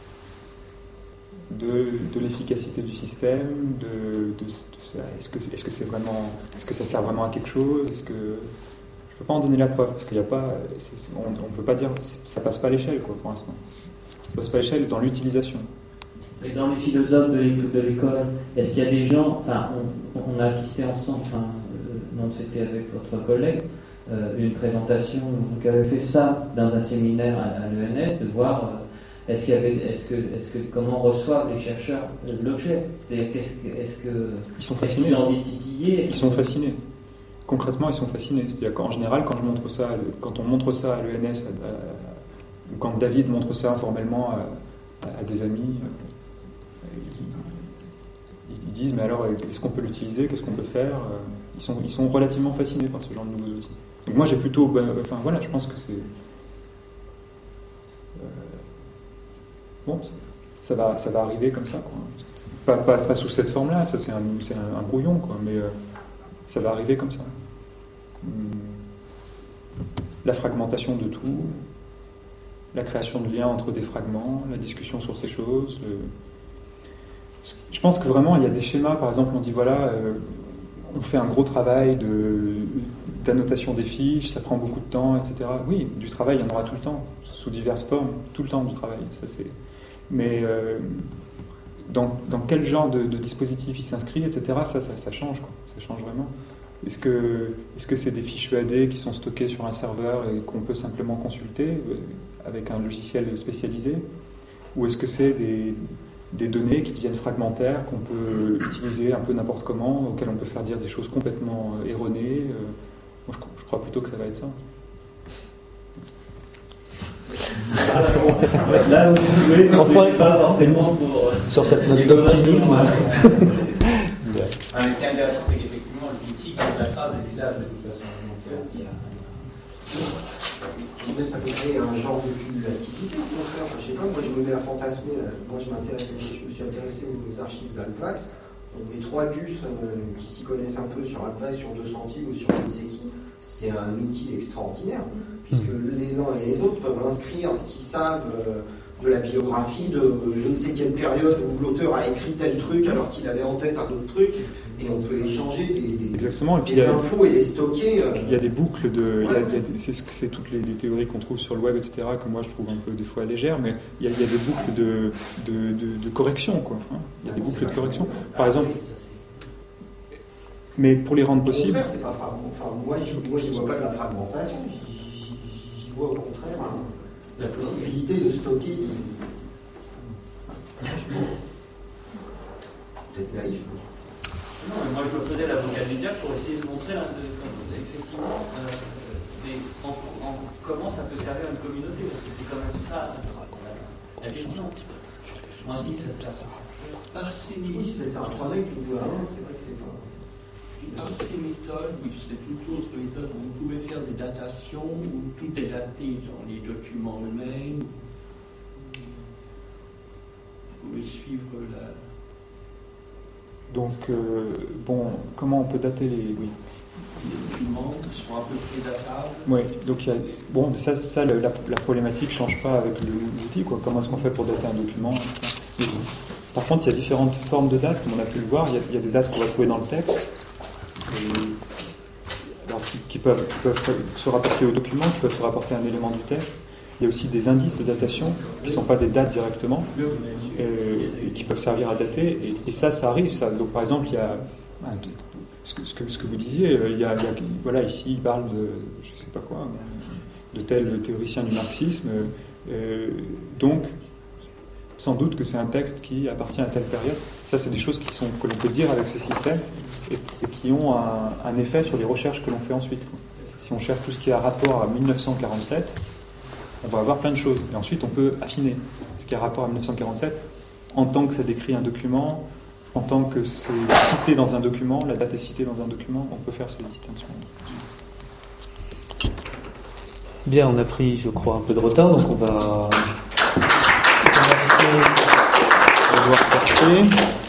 de, de l'efficacité du système, de, de, de est-ce que, est-ce que c'est vraiment, est-ce que ça sert vraiment à quelque chose, est-ce que je peux pas en donner la preuve parce qu'il y a pas, c'est, c'est, on, on peut pas dire, ça passe pas à l'échelle quoi pour l'instant. Ça passe pas à l'échelle dans l'utilisation. Et dans les philosophes de l'école, de l'école, est-ce qu'il y a des gens, enfin, on, on a assisté ensemble, enfin, euh, non, c'était avec votre collègue, euh, une présentation qui avait fait ça dans un séminaire à, à l'E N S, de voir euh, est-ce qu'il y avait, est-ce que, est-ce que, comment reçoivent les chercheurs l'objet, c'est-à-dire qu'est-ce que, est-ce que, ils sont est-ce fascinés. qu'ils ont envie de titiller, ils sont fascinés. Concrètement, ils sont fascinés. C'est-à-dire qu'en général, quand je montre ça, quand on montre ça à l'E N S, à, à, ou quand David montre ça informellement à, à, à des amis. Ils disent, mais alors, est-ce qu'on peut l'utiliser? Qu'est-ce qu'on peut faire? Ils sont, ils sont relativement fascinés par ce genre de nouveaux outils. Donc moi, j'ai plutôt... Ben, enfin, voilà, je pense que c'est... Euh, bon, ça va, ça va arriver comme ça, quoi. Pas, pas, pas sous cette forme-là, ça c'est un, c'est un, un brouillon, quoi, mais euh, ça va arriver comme ça. La fragmentation de tout, la création de liens entre des fragments, la discussion sur ces choses... Le, je pense que vraiment, il y a des schémas, par exemple, on dit, voilà, euh, on fait un gros travail de, d'annotation des fiches, ça prend beaucoup de temps, et cetera. Oui, du travail, il y en aura tout le temps, sous diverses formes, tout le temps du travail. Ça, c'est... Mais euh, dans, dans quel genre de, de dispositif il s'inscrit, et cetera, ça, ça, ça change, quoi. Ça change vraiment. Est-ce que, est-ce que c'est des fiches E A D qui sont stockées sur un serveur et qu'on peut simplement consulter avec un logiciel spécialisé? Ou est-ce que c'est des... des données qui deviennent fragmentaires, qu'on peut utiliser un peu n'importe comment, auxquelles on peut faire dire des choses complètement euh, erronées. Euh, moi, je, je crois plutôt que ça va être ça. Là aussi, oui, enfin, pas forcément pour... Sur cette note d'optimisme. Ah, mais ce qui est intéressant, c'est qu'effectivement, l'outil garde la trace de l'usage de toute façon. Donc, euh, il y a... Mais ça peut créer un genre de cumulativité au contraire. Enfin, je sais pas, moi je me mets à fantasmer, moi je, m'intéresse, je me suis intéressé aux archives d'Alphax. Les trois gus euh, qui s'y connaissent un peu sur Alphax, sur deux cents ou sur Mitseki, c'est un outil extraordinaire, puisque les uns et les autres peuvent inscrire ce qu'ils savent euh, de la biographie de euh, je ne sais quelle période où l'auteur a écrit tel truc alors qu'il avait en tête un autre truc, et on peut échanger des, des, Exactement. Et puis des il y a, infos et les stocker. Euh... Il y a des boucles de... Ouais, il y a, ouais. il y a, c'est, c'est toutes les, les théories qu'on trouve sur le web, et cetera, que moi je trouve un peu des fois légères, mais il y a, il y a des boucles de, de, de, de correction, quoi. Hein. Il y a des boucles de correction. Par exemple... Mais pour les rendre possibles... Au contraire, c'est pas fragment... enfin, moi, je, moi, je vois pas de la fragmentation. J'y, j'y vois au contraire hein, la possibilité de stocker des... Peut-être naïf. Non, mais moi je me faisais l'avocat du diable pour essayer de montrer là, de, de, effectivement euh, des, en, en, comment ça peut servir à une communauté, parce que c'est quand même ça la, la question. Moi aussi, ça sert. Par ces Oui, ça sert à trois mecs, ou à un, c'est vrai que c'est pas. Par ces méthodes, oui, c'est une autre méthode où vous pouvez faire des datations où tout est daté dans les documents eux-mêmes. Vous pouvez suivre la. Donc, euh, bon, comment on peut dater les... Oui. Les documents sont à peu près datables. Oui, donc il y a... Bon, mais ça, ça la, la problématique ne change pas avec l'outil, quoi. Comment est-ce qu'on fait pour dater un document? Par contre, il y a différentes formes de dates, comme on a pu le voir. Il y a, il y a des dates qu'on va trouver dans le texte, et, alors, qui, qui, peuvent, qui peuvent se rapporter au document, qui peuvent se rapporter à un élément du texte. Il y a aussi des indices de datation, qui ne sont pas des dates directement, euh, et qui peuvent servir à dater. Et, et ça, ça arrive. Ça. Donc, par exemple, il y a... Un, ce, que, ce, que, ce que vous disiez, il y a, il y a, voilà, ici, il parle de... Je ne sais pas quoi, de tel théoricien du marxisme. Euh, donc... Sans doute que c'est un texte qui appartient à telle période. Ça, c'est des choses qui sont, que l'on peut dire avec ce système et, et qui ont un, un effet sur les recherches que l'on fait ensuite. Si on cherche tout ce qui a rapport à dix-neuf cent quarante-sept, on va avoir plein de choses. Et ensuite, on peut affiner. Ce qui a rapport à dix-neuf cent quarante-sept, en tant que ça décrit un document, en tant que c'est cité dans un document, la date est citée dans un document, on peut faire ces distinctions. Bien, on a pris, je crois, un peu de retard, donc on va remercier Edouard Perchet.